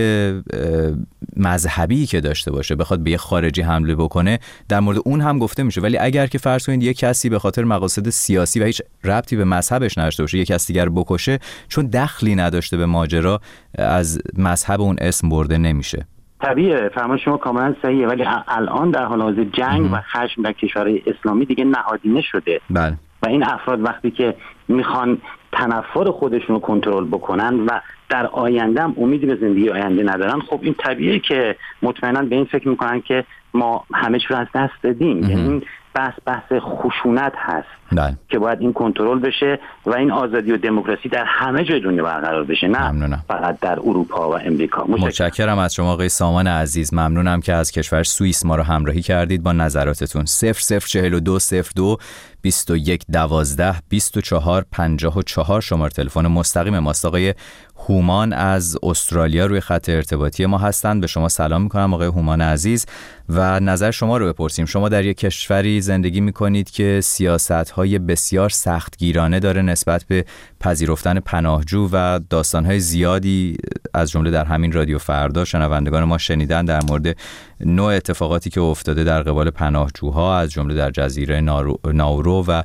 مذهبی که داشته باشه بخواد به یه خارجی حمله بکنه در مورد اون هم گفته میشه. ولی اگر که فرض کنید یک کسی به خاطر مقاصد سیاسی و هیچ ربطی به مذهبش نداشته باشه یک کس دیگر بکشه چون دخلی نداشته به ماجرا از مذهب اون اسم برده نمیشه. طبیعه، فرمان شما کاملا صحیحه، ولی الان در حال حاضر جنگ و خشم در کشورهای اسلامی دیگه نهادینه شده. بله. و این افراد وقتی که میخوان تنفر خودشون رو کنترل بکنن و در آینده هم امیدی به زندگی آینده ندارن خب این طبیعیه که مطمئنا به این فکر میکنن که ما همه چی رو از دست دادیم. یعنی این بحث بحث خشونت هست دل. که باید این کنترل بشه و این آزادی و دموکراسی در همه جای دنیا برقرار بشه، نه ممنونم. فقط در اروپا و امریکا. متشکرم. متشکرم از شما آقای سامان عزیز. ممنونم که از کشور سوئیس ما رو همراهی کردید با نظراتتون. صفر صفر چهل و دو صفر دو بیست و یک دوازده بیست و چهار پنجاه و چهار شماره تلفن مستقیم ماست. آقای هومان از استرالیا روی خط ارتباطی ما هستند. به شما سلام میکنم آقای هومان عزیز و نظر شما رو بپرسیم. شما در یک کشوری زندگی میکنید که سیاست‌های بسیار سختگیرانه داره نسبت به پذیرفتن پناهجو و داستان‌های زیادی از جمله در همین رادیو فردا شنوندگان ما شنیدن در مورد نوع اتفاقاتی که افتاده در قبال پناهجوها از جمله در جزیره ناورو و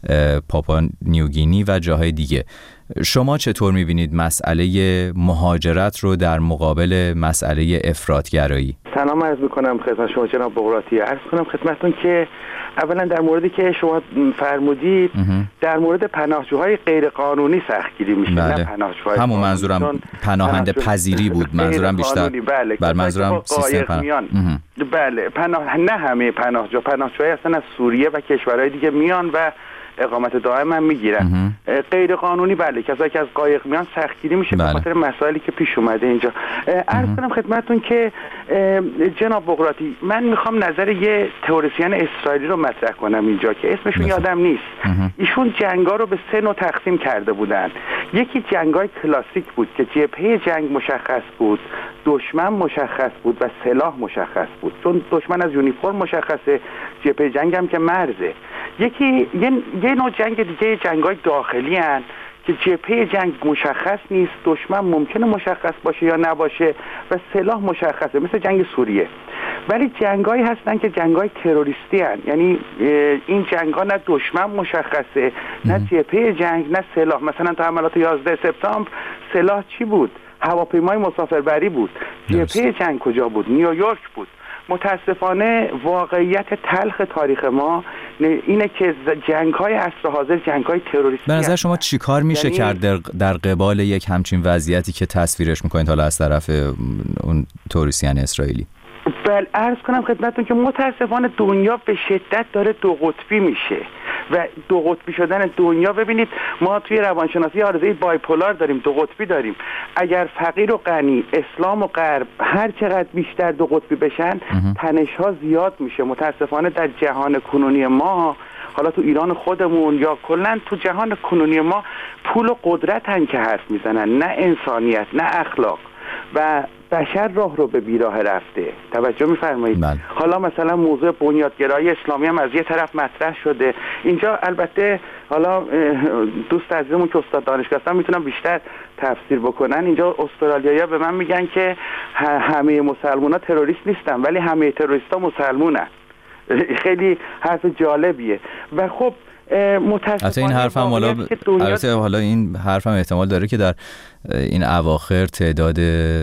پاپا نیوگینی و جاهای دیگه. شما چطور می‌بینید مسئله مهاجرت رو در مقابل مسئله افراط‌گرایی؟ سلام عرض می‌کنم خدمت شما جناب بغراتی. عرض کنم خدمتتون که اولا در موردی که شما فرمودید در مورد پناهجوهای غیر قانونی سختگیری میشه. بله. نه پناهجوهای همون منظورم پناهنده پذیری بود. منظورم بیشتر بله بر منظورم سیستم پناه... بله پناه نه همه پناهجو پناهجوهای اصلا از سوریه و کشورهای دیگه میان و اقامت دائم هم میگیرن. غیر قانونی بله کسایی که از قایق میان سختگیری میشه به خاطر مسائلی که پیش اومده اینجا. عرض کنم خدمتتون که جناب بغراتی من میخوام نظر یه تئوریسین اسرائیلی رو مطرح کنم اینجا که اسمشون یادم نیست. ایشون جنگا رو به سه نوع تقسیم کرده بودن. یکی جنگای کلاسیک بود که جبهه جنگ مشخص بود، دشمن مشخص بود و سلاح مشخص بود. چون دشمن از یونیفرم مشخصه، جبهه جنگ هم که مرزه. یکی یه, یه نوع جنگ دیگه جنگای داخلی هن که جبهه جنگ مشخص نیست، دشمن ممکنه مشخص باشه یا نباشه و سلاح مشخصه، مثل جنگ سوریه. ولی جنگایی هستن که جنگای تروریستی هن، یعنی این جنگا نه دشمن مشخصه نه جبهه جنگ نه سلاح. مثلا تا حملات یازده سپتامبر سلاح چی بود؟ هواپیمای مسافربری بود. جبهه جنگ کجا بود؟ نیویورک بود. متاسفانه واقعیت تلخ تاریخ ما اینه که جنگ‌های عصر حاضر جنگ‌های تروریستی. به نظر شما چی کار میشه یعنی... کرد در, در قبال یک همچین وضعیتی که تصویرش میکنید حالا از طرف اون تروریستیان اسرائیلی؟ بله عرض کنم خدمتتون که متاسفانه دنیا به شدت داره دو قطبی میشه و دو قطبی شدن دنیا، ببینید ما توی روانشناسی عارضه بایپولار داریم، دو قطبی داریم. اگر فقیر و غنی، اسلام و غرب هر چقدر بیشتر دو قطبی بشن تنش ها زیاد میشه. متاسفانه در جهان کنونی ما، حالا تو ایران خودمون یا کلا تو جهان کنونی ما، پول و قدرت هن که حرف میزنن، نه انسانیت نه اخلاق، و بشر راه رو به بیراه رفته. توجه می‌فرمایید؟ حالا مثلا موضوع بنیادگرایی اسلامی هم از یه طرف مطرح شده اینجا. البته حالا دوست عزیزمون که استاد دانشگاه هستن میتونن بیشتر تفسیر بکنن. اینجا استرالیایی‌ها به من میگن که همه مسلمان‌ها تروریست نیستن ولی همه تروریست‌ها مسلمونن. خیلی حرف جالبیه. و خب متاسفانه این حرف هم حالا البته حالا این حرف هم احتمال داره که در این اواخر تعداد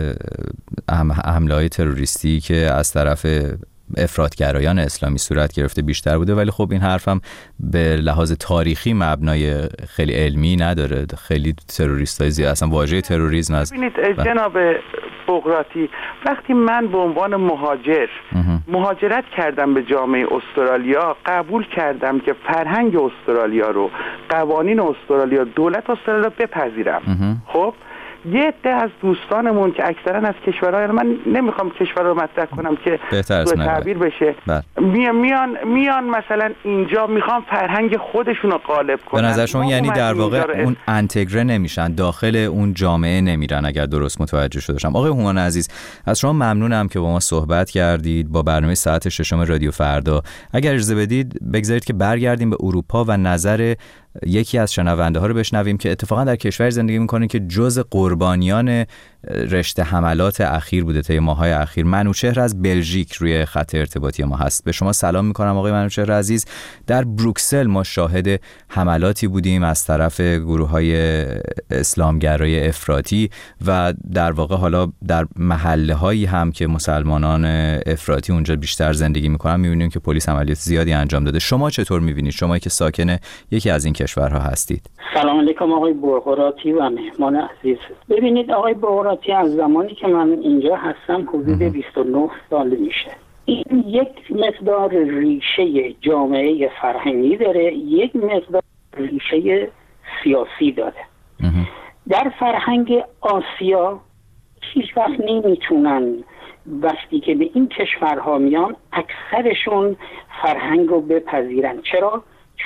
حمله‌های تروریستی که از طرف افراطگرایان اسلامی صورت گرفته بیشتر بوده، ولی خب این حرف هم به لحاظ تاریخی مبنای خیلی علمی نداره. خیلی تروریستای زیاد اصلا واژه تروریسم از ببینید جناب بغراتی، وقتی من به عنوان مهاجر مهاجرت کردم به جامعه استرالیا، قبول کردم که فرهنگ استرالیا رو، قوانین استرالیا، دولت استرالیا بپذیرم. خب یه عده از دوستانمون که اکثرا از کشورهای، من نمیخوام کشورها رو مطرح کنم که تو تعبیر بشه، میان میان میان مثلا اینجا میخوام فرهنگ خودشون رو غالب کنن. به نظر شما یعنی در واقع اون انتگره نمیشن، داخل اون جامعه نمیرن، اگر درست متوجه شدم. آقای هومان عزیز از شما ممنونم که با ما صحبت کردید با برنامه ساعت ششم رادیو فردا. اگر اجازه بدید بگذارید که برگردیم به اروپا و نظر یکی از شنونده ها رو بشنویم که اتفاقا در کشور زندگی میکنه که جز قربانیان رشته حملات اخیر بوده طی ماه‌های اخیر. منوچهر از بلژیک روی خط ارتباطی ما هست. به شما سلام میکنم آقای منوچهر عزیز. در بروکسل ما شاهد حملاتی بودیم از طرف گروه‌های اسلامگرای افراطی و در واقع حالا در محله‌هایی هم که مسلمانان افراطی اونجا بیشتر زندگی میکنن میبینیم که پلیس عملیات زیادی انجام داده. شما چطور میبینید، شما که ساکن یکی از این کشورها هستید؟ سلام علیکم آقای بغراتی و مهمان عزیز. ببینید آقای بغراتی، از زمانی که من اینجا هستم حدود بیست و نه سال میشه. این یک مقدار ریشه جامعه فرهنگی داره، یک مقدار ریشه سیاسی داره. در فرهنگ آسیا هیچ وقت نمیتونن وقتی که به این کشورها میان اکثرشون فرهنگ رو بپذیرن. چرا؟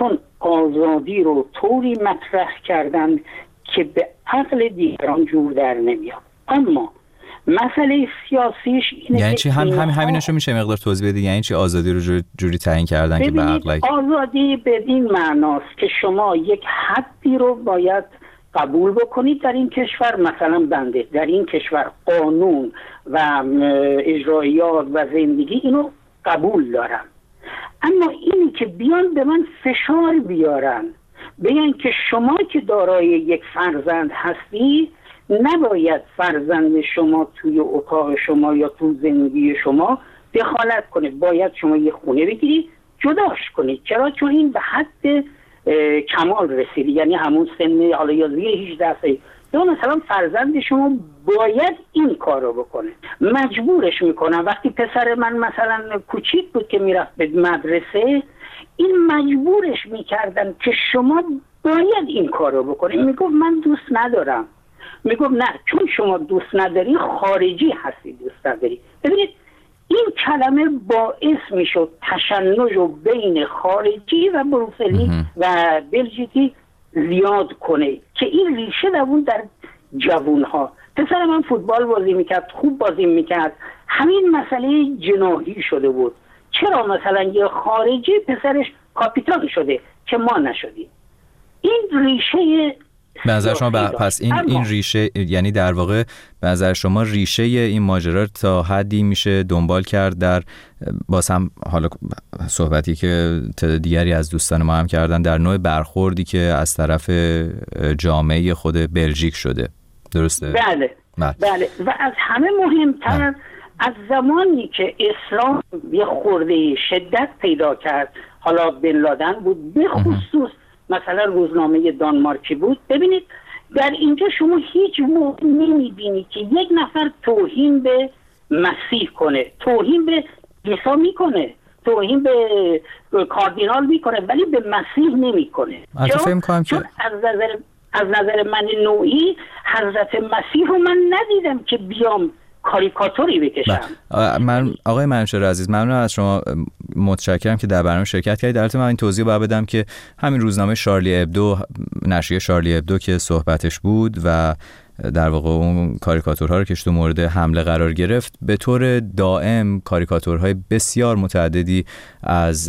چون آزادی رو طوری مطرح کردن که به عقل دیگران جور در نمیاد. اما مسئله سیاسیش اینه یعنی چی؟ هم همین همینش رو میشه مقدار توضیح بدید؟ یعنی چی آزادی رو جوری, جوری تعیین کردن که به عقل؟ آزادی بدین معناست که شما یک حدی رو باید قبول بکنید در این کشور، مثلا بنده در این کشور قانون و اجرایات و زندگی اینو قبول دارم، اما اینی که بیان به من فشار بیارن بگن که شما که دارای یک فرزند هستی نباید فرزند شما توی اتاق شما یا تو زندگی شما دخالت کنه، باید شما یه خونه بگیرید جداش کنید. چرا؟ چون این به حد کمال رسید، یعنی همون سن حالا یا زیر هجده سال، یا مثلا فرزند شما باید این کار رو بکنه، مجبورش میکنن. وقتی پسر من مثلا کوچیک بود که میرفت به مدرسه، این مجبورش میکردن که شما باید این کار رو بکنه. میگفت من دوست ندارم، میگفت نه چون شما دوست نداری خارجی هستی، دوست نداری. ببینید این کلمه باعث میشد تشنج رو بین خارجی و بروسلی و بلژیکی زیاد کنه که این ریشه دوون در جوانها. پسر من فوتبال بازی میکرد، خوب بازی میکرد، همین مسئله جناحی شده بود. چرا مثلا یه خارجی پسرش کاپیتان شده که ما نشدیم؟ این ریشه به نظر شما ب... پس این این ریشه، یعنی در واقع به نظر شما ریشه این ماجرا تا حدی میشه دنبال کرد در باز هم حالا صحبتی که تعداد دیگری از دوستان ما هم کردن در نوع برخوردی که از طرف جامعه خود بلژیک شده، درسته؟ بله بله, بله. و از همه مهمتر نه. از زمانی که اسلام یه خورده شدت پیدا کرد، حالا بن لادن بود به خصوص مثلا روزنامه دانمارکی بود، ببینید در اینجا شما هیچ موقع نمیبینی که یک نفر توهین به مسیح کنه، توهین به عیسی میکنه، توهین به کاردینال میکنه، ولی به مسیح نمیکنه. چون, چون از نظر از نظر من نوعی حضرت مسیح رو من ندیدم که بیام کاریکاتوری بکشم. من آقای منوچهر عزیز ممنون از شما، متشکرم که در برنامه شرکت کردید. البته من این توضیح باید بدم که همین روزنامه شارلی ابدو، نشریه شارلی ابدو که صحبتش بود و در واقع اون کاریکاتورها رو که تو مورد حمله قرار گرفت، به طور دائم کاریکاتورهای بسیار متعددی از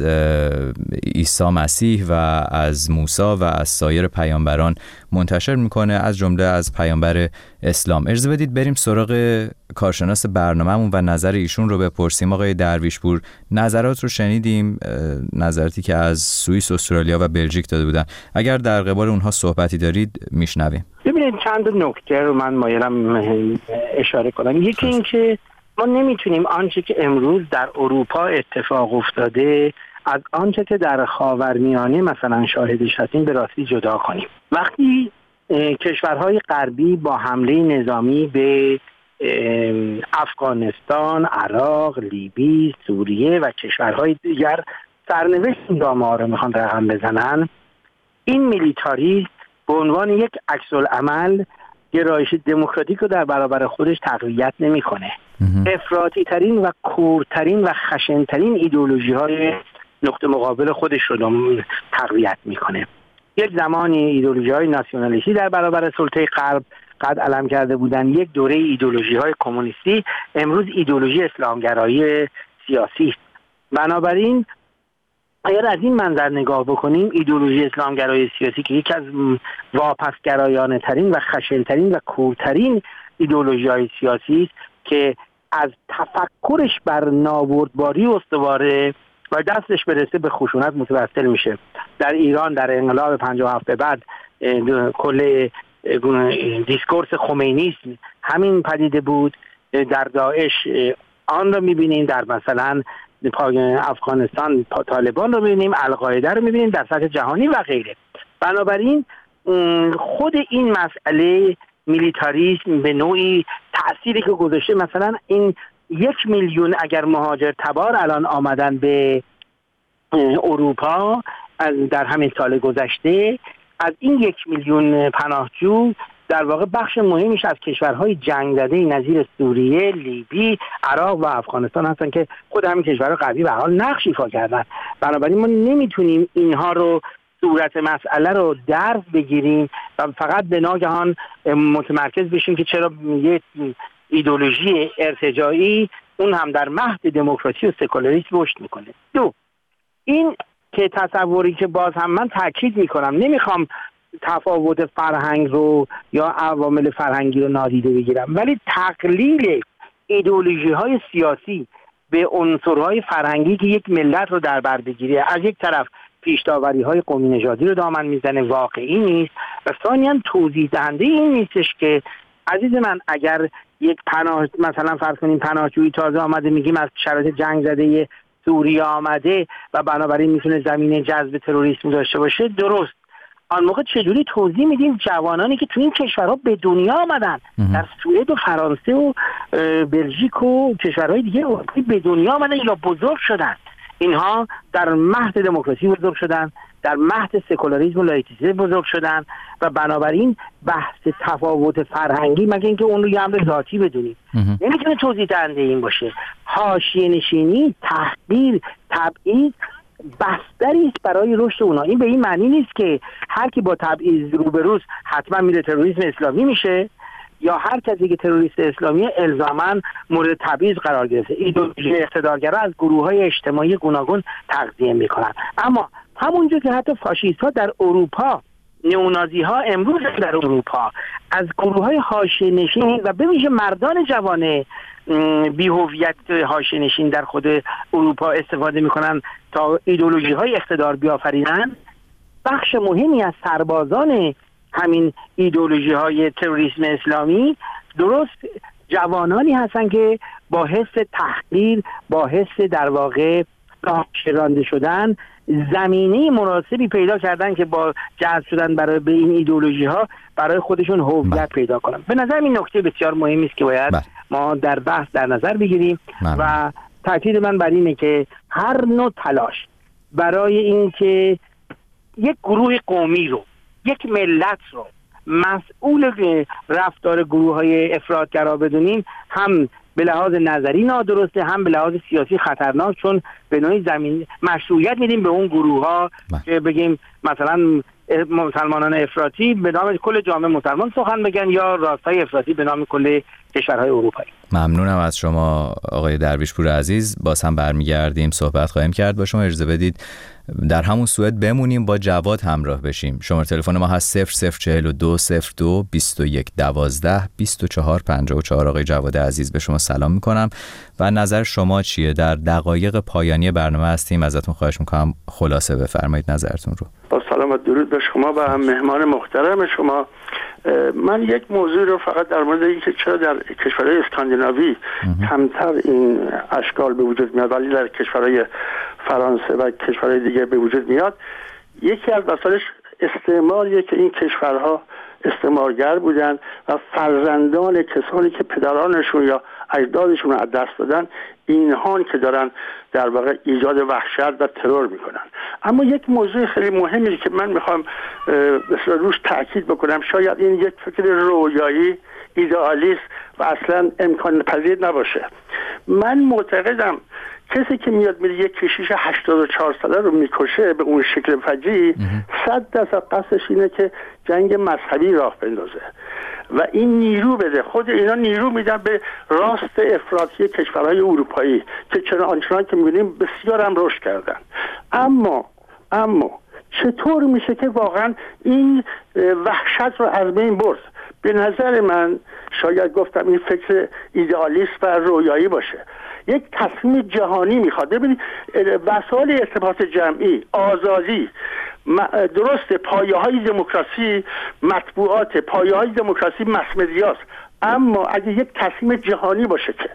عیسی مسیح و از موسی و از سایر پیامبران منتشر میکنه، از جمله از پیامبر اسلام. اجازه بدید بریم سراغ کارشناس برنامه‌مون و نظر ایشون رو بپرسیم. آقای درویشپور، نظرات رو شنیدیم، نظراتی که از سوئیس، استرالیا و بلژیک داده بودن. اگر در قبال اونها صحبتی دارید میشنویم. ببینید چند نکته رو من مایلم اشاره کنم. یکی این که ما نمیتونیم آنچه که امروز در اروپا اتفاق افتاده از آنچه که در خاورمیانه مثلا شاهدش هستیم به راستی جدا کنیم. وقتی کشورهای غربی با حمله نظامی به افغانستان، عراق، لیبی، سوریه و کشورهای دیگر سرنوشت دامه رو میخوان رقم بزنن، این میلیتاریسم به عنوان یک عکس‌العمل گرایش دموکراتیک رو در برابر خودش تقویت نمی‌کنه. افراطی ترین و کورترین و خشنترین ایدئولوژی های نقطه مقابل خودش رو تقویت میکنه. یک زمانی ایدئولوژی های ناسیونالیستی در برابر سلطه غرب قد علم کرده بودن، یک دوره ایدئولوژی های کمونیستی، امروز ایدئولوژی اسلامگرایی سیاسی. بنابراین اگر از این منظر نگاه بکنیم، ایدئولوژی اسلامگرایی سیاسی که یکی از واپسگرایانه ترین و خشنترین و کورترین ایدئولوژی های سیاسی است که از تفکرش بر نابردباری استواره و دستش برسه به خشونت متوسل میشه. در ایران در انقلاب پنجاه و هفت به بعد کل دیسکورس خمینیسم همین پدیده بود. در داعش آن رو میبینیم، در مثلا افغانستان طالبان رو میبینیم، القاعده رو میبینیم، در سطح جهانی و غیره. بنابراین خود این مسئله میلیتاریسم به نوعی تأثیری که گذاشته، مثلا این یک میلیون اگر مهاجر تبار الان آمدن به اروپا در همین سال گذشته، از این یک میلیون پناهجو در واقع بخش مهمیش از کشورهای جنگ زده نظیر سوریه، لیبی، عراق و افغانستان هستن که خود همین کشورها غربی به حال نقش ایفا کردن. بنابراین ما نمیتونیم اینها رو صورت مسئله رو درس بگیریم و فقط به ناگهان متمرکز بشیم که چرا یه ایدئولوژی ارتجاعی اون هم در مهد دموکراسی و سکولاریسم رشد میکنه. دو، این که تصوری که باز هم من تاکید میکنم، نمیخوام تفاوت فرهنگ رو یا عوامل فرهنگی رو نادیده بگیرم، ولی تقلیل ایدئولوژی های سیاسی به عنصرهای فرهنگی که یک ملت رو در بر بگیره، از یک طرف پیش‌داوری های قومی نژادی رو دامن میزنه، واقعی نیست، و ثانیاً توضیح دهنده این نیستش که عزیز من اگر یک پناه مثلا فرض کنیم پناهجویی تازه آمده، میگیم از شرایط جنگ زده سوریه آمده و بنابراین میتونه زمینه جذب تروریسم داشته باشه، درست. آن موقع چجوری توضیح میدیم جوانانی که تو این کشورها به دنیا آمدن، در سوئد و فرانسه و بلژیک و کشورهای دیگه اروپایی به دنیا آمدن یا بزرگ شدن، اینها در مهد دموکراسی بزرگ شدن، در مهد سکولاریسم و لایسیته بزرگ شدن و بنابراین بحث تفاوت فرهنگی مگه اینکه اون رو یه امر ذاتی بدونیم نمیتونه توضیح دهنده این باشه. حاشیه نشینی، تحقیر، تبعیض بستری است برای رشد اونا. این به این معنی نیست که هر کی با تبعیض روبروست حتما میره تروریسم اسلامی میشه، یا هر کسی که تروریست اسلامی الزاماً مورد تبعیض قرار گرفته. ایدئولوژی اقتدارگرا از گروه‌های اجتماعی گوناگون تغذیه میکنن. اما همونجور که حتی فاشیست‌ها در اروپا، نئونازی‌ها امروز در اروپا از گروه‌های حاشیه‌نشین و به ویژه مردان جوان بی‌هویت حاشیه‌نشین در خود اروپا استفاده میکنن تا ایدئولوژی‌های اقتدار بیافرینن، بخش مهمی از سربازان همین ایدئولوژی‌های تروریسم اسلامی درست جوانانی هستن که با حس تحقیر، با حس در واقع رانده شدن زمینه مناسبی پیدا کردن که با جذب شدن برای به این ایدئولوژی ها برای خودشون هویت پیدا کنن. به نظر این نکته بسیار مهمی است که باید بله. ما در بحث در نظر بگیریم بله. و تاکید من بر اینه که هر نوع تلاش برای اینکه یک گروه قومی رو، یک ملت رو مسئول رفتار گروه های افراطگرا بدونیم، هم به لحاظ نظری نادرسته، هم به لحاظ سیاسی خطرناک، چون به نوعی زمین مشروعیت میدیم به اون گروه ها که بگیم مثلا مسلمانان افراطی به نام کل جامعه مسلمان سخن بگن یا راستای افراطی به نام کل کشورهای اروپایی. ممنونم از شما آقای درویشپور عزیز. باز هم برمیگردیم صحبت خواهیم کرد با شما. اجازه بدید در همون سوئد بمونیم، با جواد همراه بشیم. شماره تلفن ما هست صفر صفر چهل و دو صفر دو بیست و یک دوازده بیست و چهار پنجاه و چهار. آقای جواد عزیز به شما سلام میکنم و نظر شما چیه؟ در دقایق پایانی برنامه هستیم، ازتون خواهش میکنم خلاصه بفرمایید نظرتون رو. با سلام و درود به شما و مهمان محترم شما. من یک موضوع رو فقط در مورد اینکه چرا در کشورهای اسکاندیناوی کمتر این اشکال به وجود میاد ولی در کشورهای فرانسه و کشورهای دیگه به وجود میاد، یکی از مسائلش استعماریه که این کشورها استعمارگر بودن و فرزندان کسانی که پدرانشون یا اجدادشون رو از دست دادن اینهان که دارن در واقع ایجاد وحشت و ترور میکنن. اما یک موضوع خیلی مهمی که من میخوام بسیار روش تاکید بکنم، شاید این یک فکر رویایی ایدئالیست و اصلا امکان پذیر نباشه. من معتقدم کسی که میاد میره یک کشیش هشتاد و چهار ساله رو میکشه به اون شکل فجی، صد درصد قصدش اینه که جنگ مذهبی راه بندازه و این نیرو بده. خود اینا نیرو میدن به راست افراطی کشورهای اروپایی که چرا آنچنان که میبینیم بسیار هم رشد کردن. اما اما چطور میشه که واقعا این وحشت رو از بین برد؟ به نظر من شاید گفتم این فکر ایدئالیست و رویایی باشه. یک تصمیم جهانی میخواد. ببینید وسایل ارتباط جمعی، آزادی، درسته، پایه های دموکراسی مطبوعات، پایه های دموکراسی مس مدیاست، اما اگه یک تصمیم جهانی باشه که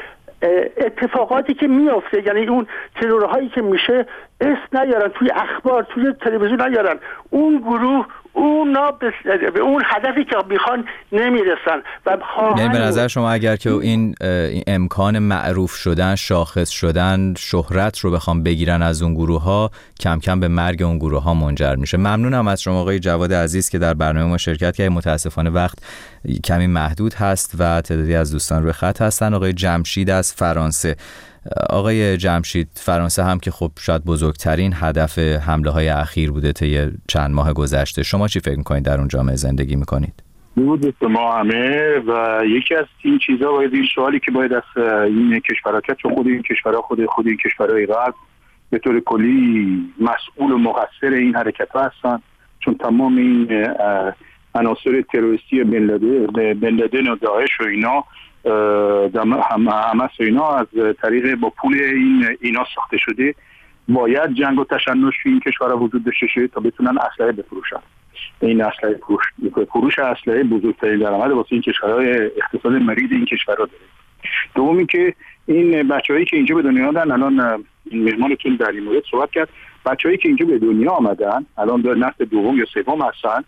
اتفاقاتی که میافته، یعنی اون ترورهایی که میشه اسم نیارن توی اخبار، توی تلویزیون نیارن، اون گروه اونا به اون هدفی که میخوان نمیرسن و یعنی به نظر شما اگر که این امکان معروف شدن، شاخص شدن، شهرت رو بخوام بگیرن از اون گروه ها، کم کم به مرگ اون گروه ها منجر میشه. ممنونم از شما آقای جواد عزیز که در برنامه ما شرکت کردید. متاسفانه وقت کمی محدود هست و تعدادی از دوستان روی خط هستن. آقای جمشید از فرانسه، آقای جمشید، فرانسه هم که خب شاید بزرگترین هدف حمله های اخیر بوده طی چند ماه گذشته. شما چی فکر میکنید در اون جامعه زندگی میکنید؟ بود ما همه و یکی از این چیزا باید این سوالی که باید از این کشورها کرد، چون خود این کشورها خود خود این کشورهای غرب به طور کلی مسئول و مقصر این حرکت ها هستن، چون تمام این عناصر تروریستی بن لادن و داعش و اینا حماس و اینا از طریق با پول این اینا ساخته شده. باید جنگ و تشنج این کشورها وجود داشته شه تا بتونن اسلحه بفروشن. این اسلحه فروش فروش اسلحه بزرگترین درآمد واسه این کشورهای اقتصاد مریض این کشورها داره. دومی که این بچه‌هایی که اینجا به دنیا آمدن، الان این مهمانتون در این مورد صحبت کرد، بچه‌هایی که اینجا به دنیا آمدن الان در نسل دوم یا سوم هستن،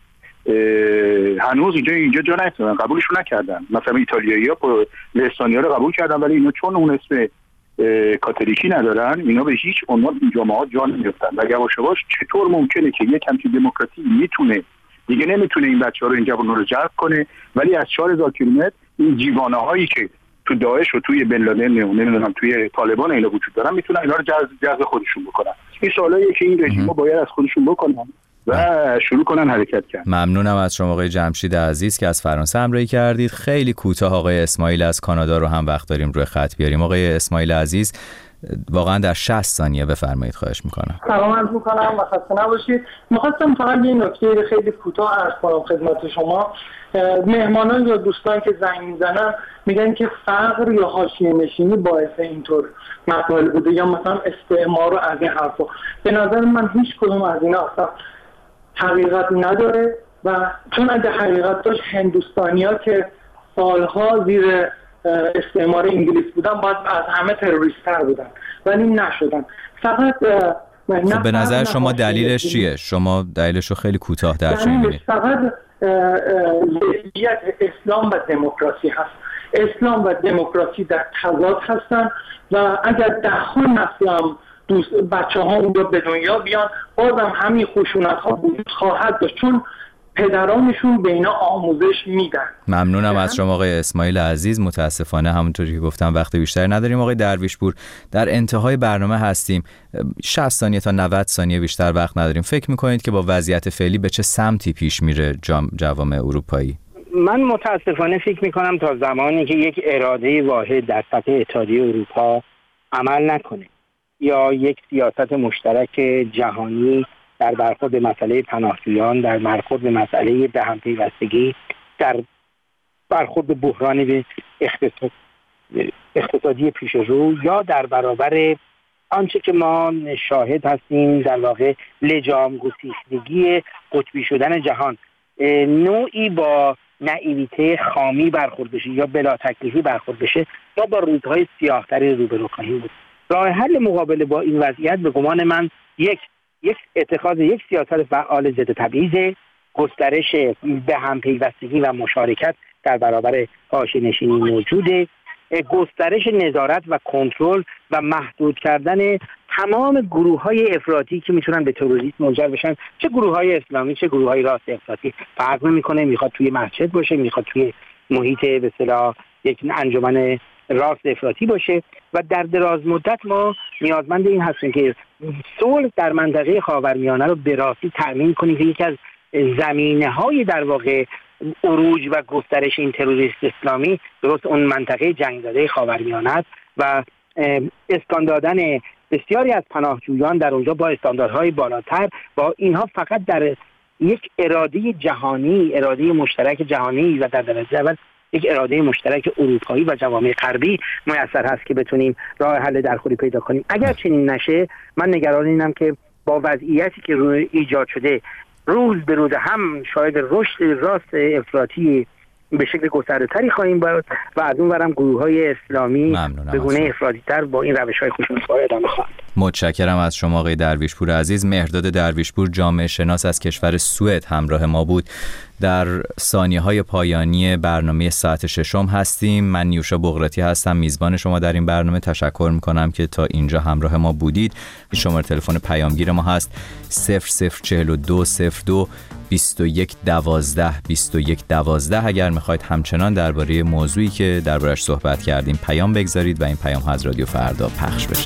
هنوز اینجا اینجا جا نیفتادن، قبولشون نکردن. مثلا ایتالیایی‌ها لهستانی‌ها رو قبول کردن، ولی اینا چون اون اسم کاتولیکی ندارن، اینا به هیچ عنوان این جامعه‌ها جا نمیفتن. و یواش یواش چطور ممکنه که یک همچین دموکراسی میتونه دیگه نمیتونه این بچه‌ها رو اینجا رو جلب کنه، ولی از چهار هزار کیلومتر این دیوانه‌هایی که تو داعش و توی بن لادن نمیدونم توی طالبان اینا وجود دارن میتونن اینا رو جذب جذب خودشون بکنن. این سوالاییه که این رژیم‌ها باید از خودشون بکنن و شروع کنن حرکت کردن. ممنونم از شما آقای جمشید عزیز که از فرانسه همراهی کردید. خیلی کوتاه آقای اسماعیل از کانادا رو هم وقت داریم روی خط بیاریم. آقای اسماعیل عزیز واقعا در شصت ثانیه بفرمایید، خواهش میکنم. سلام عرض میکنم و خسته نباشید. میخواستم فقط یه نکته خیلی کوتاه عرض کنم خدمت شما. مهمانان یا دوستان که زنگ میزنن میگن که فقر یا حاشیه نشینی باعث اینطور مسائل بوده یا مثلا استعمار و از این حرفا. به نظر من هیچ کدوم از اینا اصلا حقیقت نداره و چون اگه حقیقت داشت هندوستانی‌ها که سالها زیر استعمار انگلیس بودن باید از همه تروریست‌تر بودن ولی نشدن. فقط خب به نظر شما دلیلش چیه؟ شما دلیلش رو خیلی کوتاه درج می‌بینید. فقط یه اسلام و دموکراسی هست. اسلام و دموکراسی در تضاد هستن و اگر ده ها نسل هم دوست بچه ها اونجا به دنیا بیان بازم همین خشونت ها وجود خواهد داشت چون پدرانشون به اینا آموزش میدن. ممنونم از شما آقای اسماعیل عزیز. متاسفانه همونطوری که گفتم وقت بیشتری نداریم. آقای درویشپور در انتهای برنامه هستیم، شصت ثانیه تا نود ثانیه بیشتر وقت نداریم. فکر میکنید که با وضعیت فعلی به چه سمتی پیش میره جوامع اروپایی؟ من متاسفانه فکر میکنم تا زمانی که یک اراده واحد در سطح اتحادیه اروپا عمل نکنه یا یک سیاست مشترک جهانی در برخورد به مسئله پناهجویان، در برخورد به مسئله به هم پیوستگی، در برخورد به بحران اقتصاد اقتصادی پیش رو یا در برابر آنچه که ما شاهد هستیم در واقع لجام گسیختگی قطبی شدن جهان، نوعی با نایویته خامی برخورد بشه یا بلا تکلیفی برخورد بشه یا با روزهای سیاه‌تری روبرو خواهیم بود. راه حل مقابله با این وضعیت به گمان من یک یک اتخاذ یک سیاست فعال ضد تبعیض، گسترش به هم پیوستگی و مشارکت در برابر حاشیه‌نشینی موجوده، گسترش نظارت و کنترل و محدود کردن تمام گروه‌های افراطی که میتونن به تروریسم منجر بشن، چه گروه‌های اسلامی چه گروه‌های راست افراطی، فرق نمی‌کنه، میخواد توی مسجد باشه، میخواد توی محیط به اصطلاح یک انجمن راست افراطی باشه. و در دراز مدت ما نیازمند این هستیم که صلح در منطقه خاورمیانه رو به راستی تأمین کنیم که یکی از زمینه‌های در واقع عروج و گسترش این تروریسم اسلامی درست اون منطقه جنگ‌زده خاورمیانه است و اسکان دادن بسیاری از پناهجویان در اونجا با استانداردهای بالاتر با اینها فقط در یک اراده جهانی، اراده مشترک جهانی و در درجه اول یک اراده مشترک اروپایی و جوامع غربی میسر هست که بتونیم راه حل درخوری پیدا کنیم. اگر چنین نشه من نگران اینم که با وضعیتی که روی ایجاد شده روز به روز هم شاید رشد راست افراطی به شکل گسترده‌تری خواهیم بود و از اون ورم گروه‌های اسلامی به گونه افراطی‌تر با این روش‌های خشونت‌آمیز ادامه خواهند. متشکرم از شما آقای درویشپور عزیز. مهرداد درویشپور جامعه شناس از کشور سوئد همراه ما بود. در ثانیه‌های پایانی برنامه ساعت ششم هستیم. من نیوشا بقراتی هستم، میزبان شما در این برنامه. تشکر میکنم که تا اینجا همراه ما بودید. شماره تلفن پیامگیر ما هست صفر صفر چهل و دو صفر دو بیست و یک دوازده بیست و یک دوازده. اگر میخواید همچنان درباره موضوعی که دربارش صحبت کردیم پیام بگذارید و این پیام ها از رادیو فردا پخش بشه.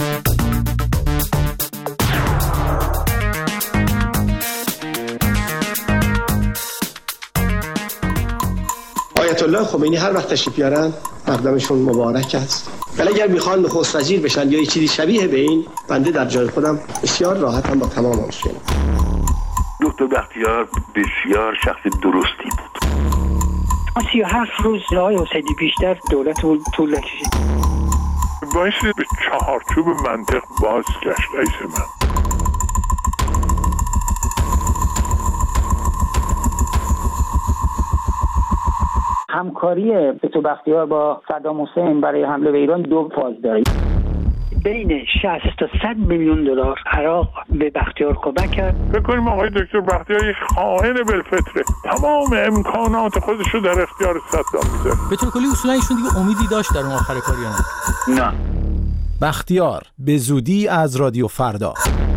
آیت الله خمینی هر وقت تشریف بیارن مقدمشون مبارک است. ولی اگر میخوان نخست وزیر بشن یا چیزی شبیه به این، بنده در جای خودم بسیار راحتم با تمام مشکل. دکتر بختیار بسیار شخص درستی بود. سی و هفت روز آقای حسینی بیشتر دولت طول نکشید. باعث به چهارچوب منطق باز گشت رئیس من. همکاری دکتر بختیار با صدام حسین برای حمله به ایران دو فاز داره. بین شصت تا صد میلیون دلار عراق به بختیار کمک کرد. فکر کنیم آقای دکتر بختیار یک خائن بالفطره، تمام امکانات خودش رو در اختیار صدام میذاره. به طور کلی اصولا ایشون دیگه امیدی داشت در اون آخر کار یا نه؟ نه. بختیار به زودی از رادیو فردا.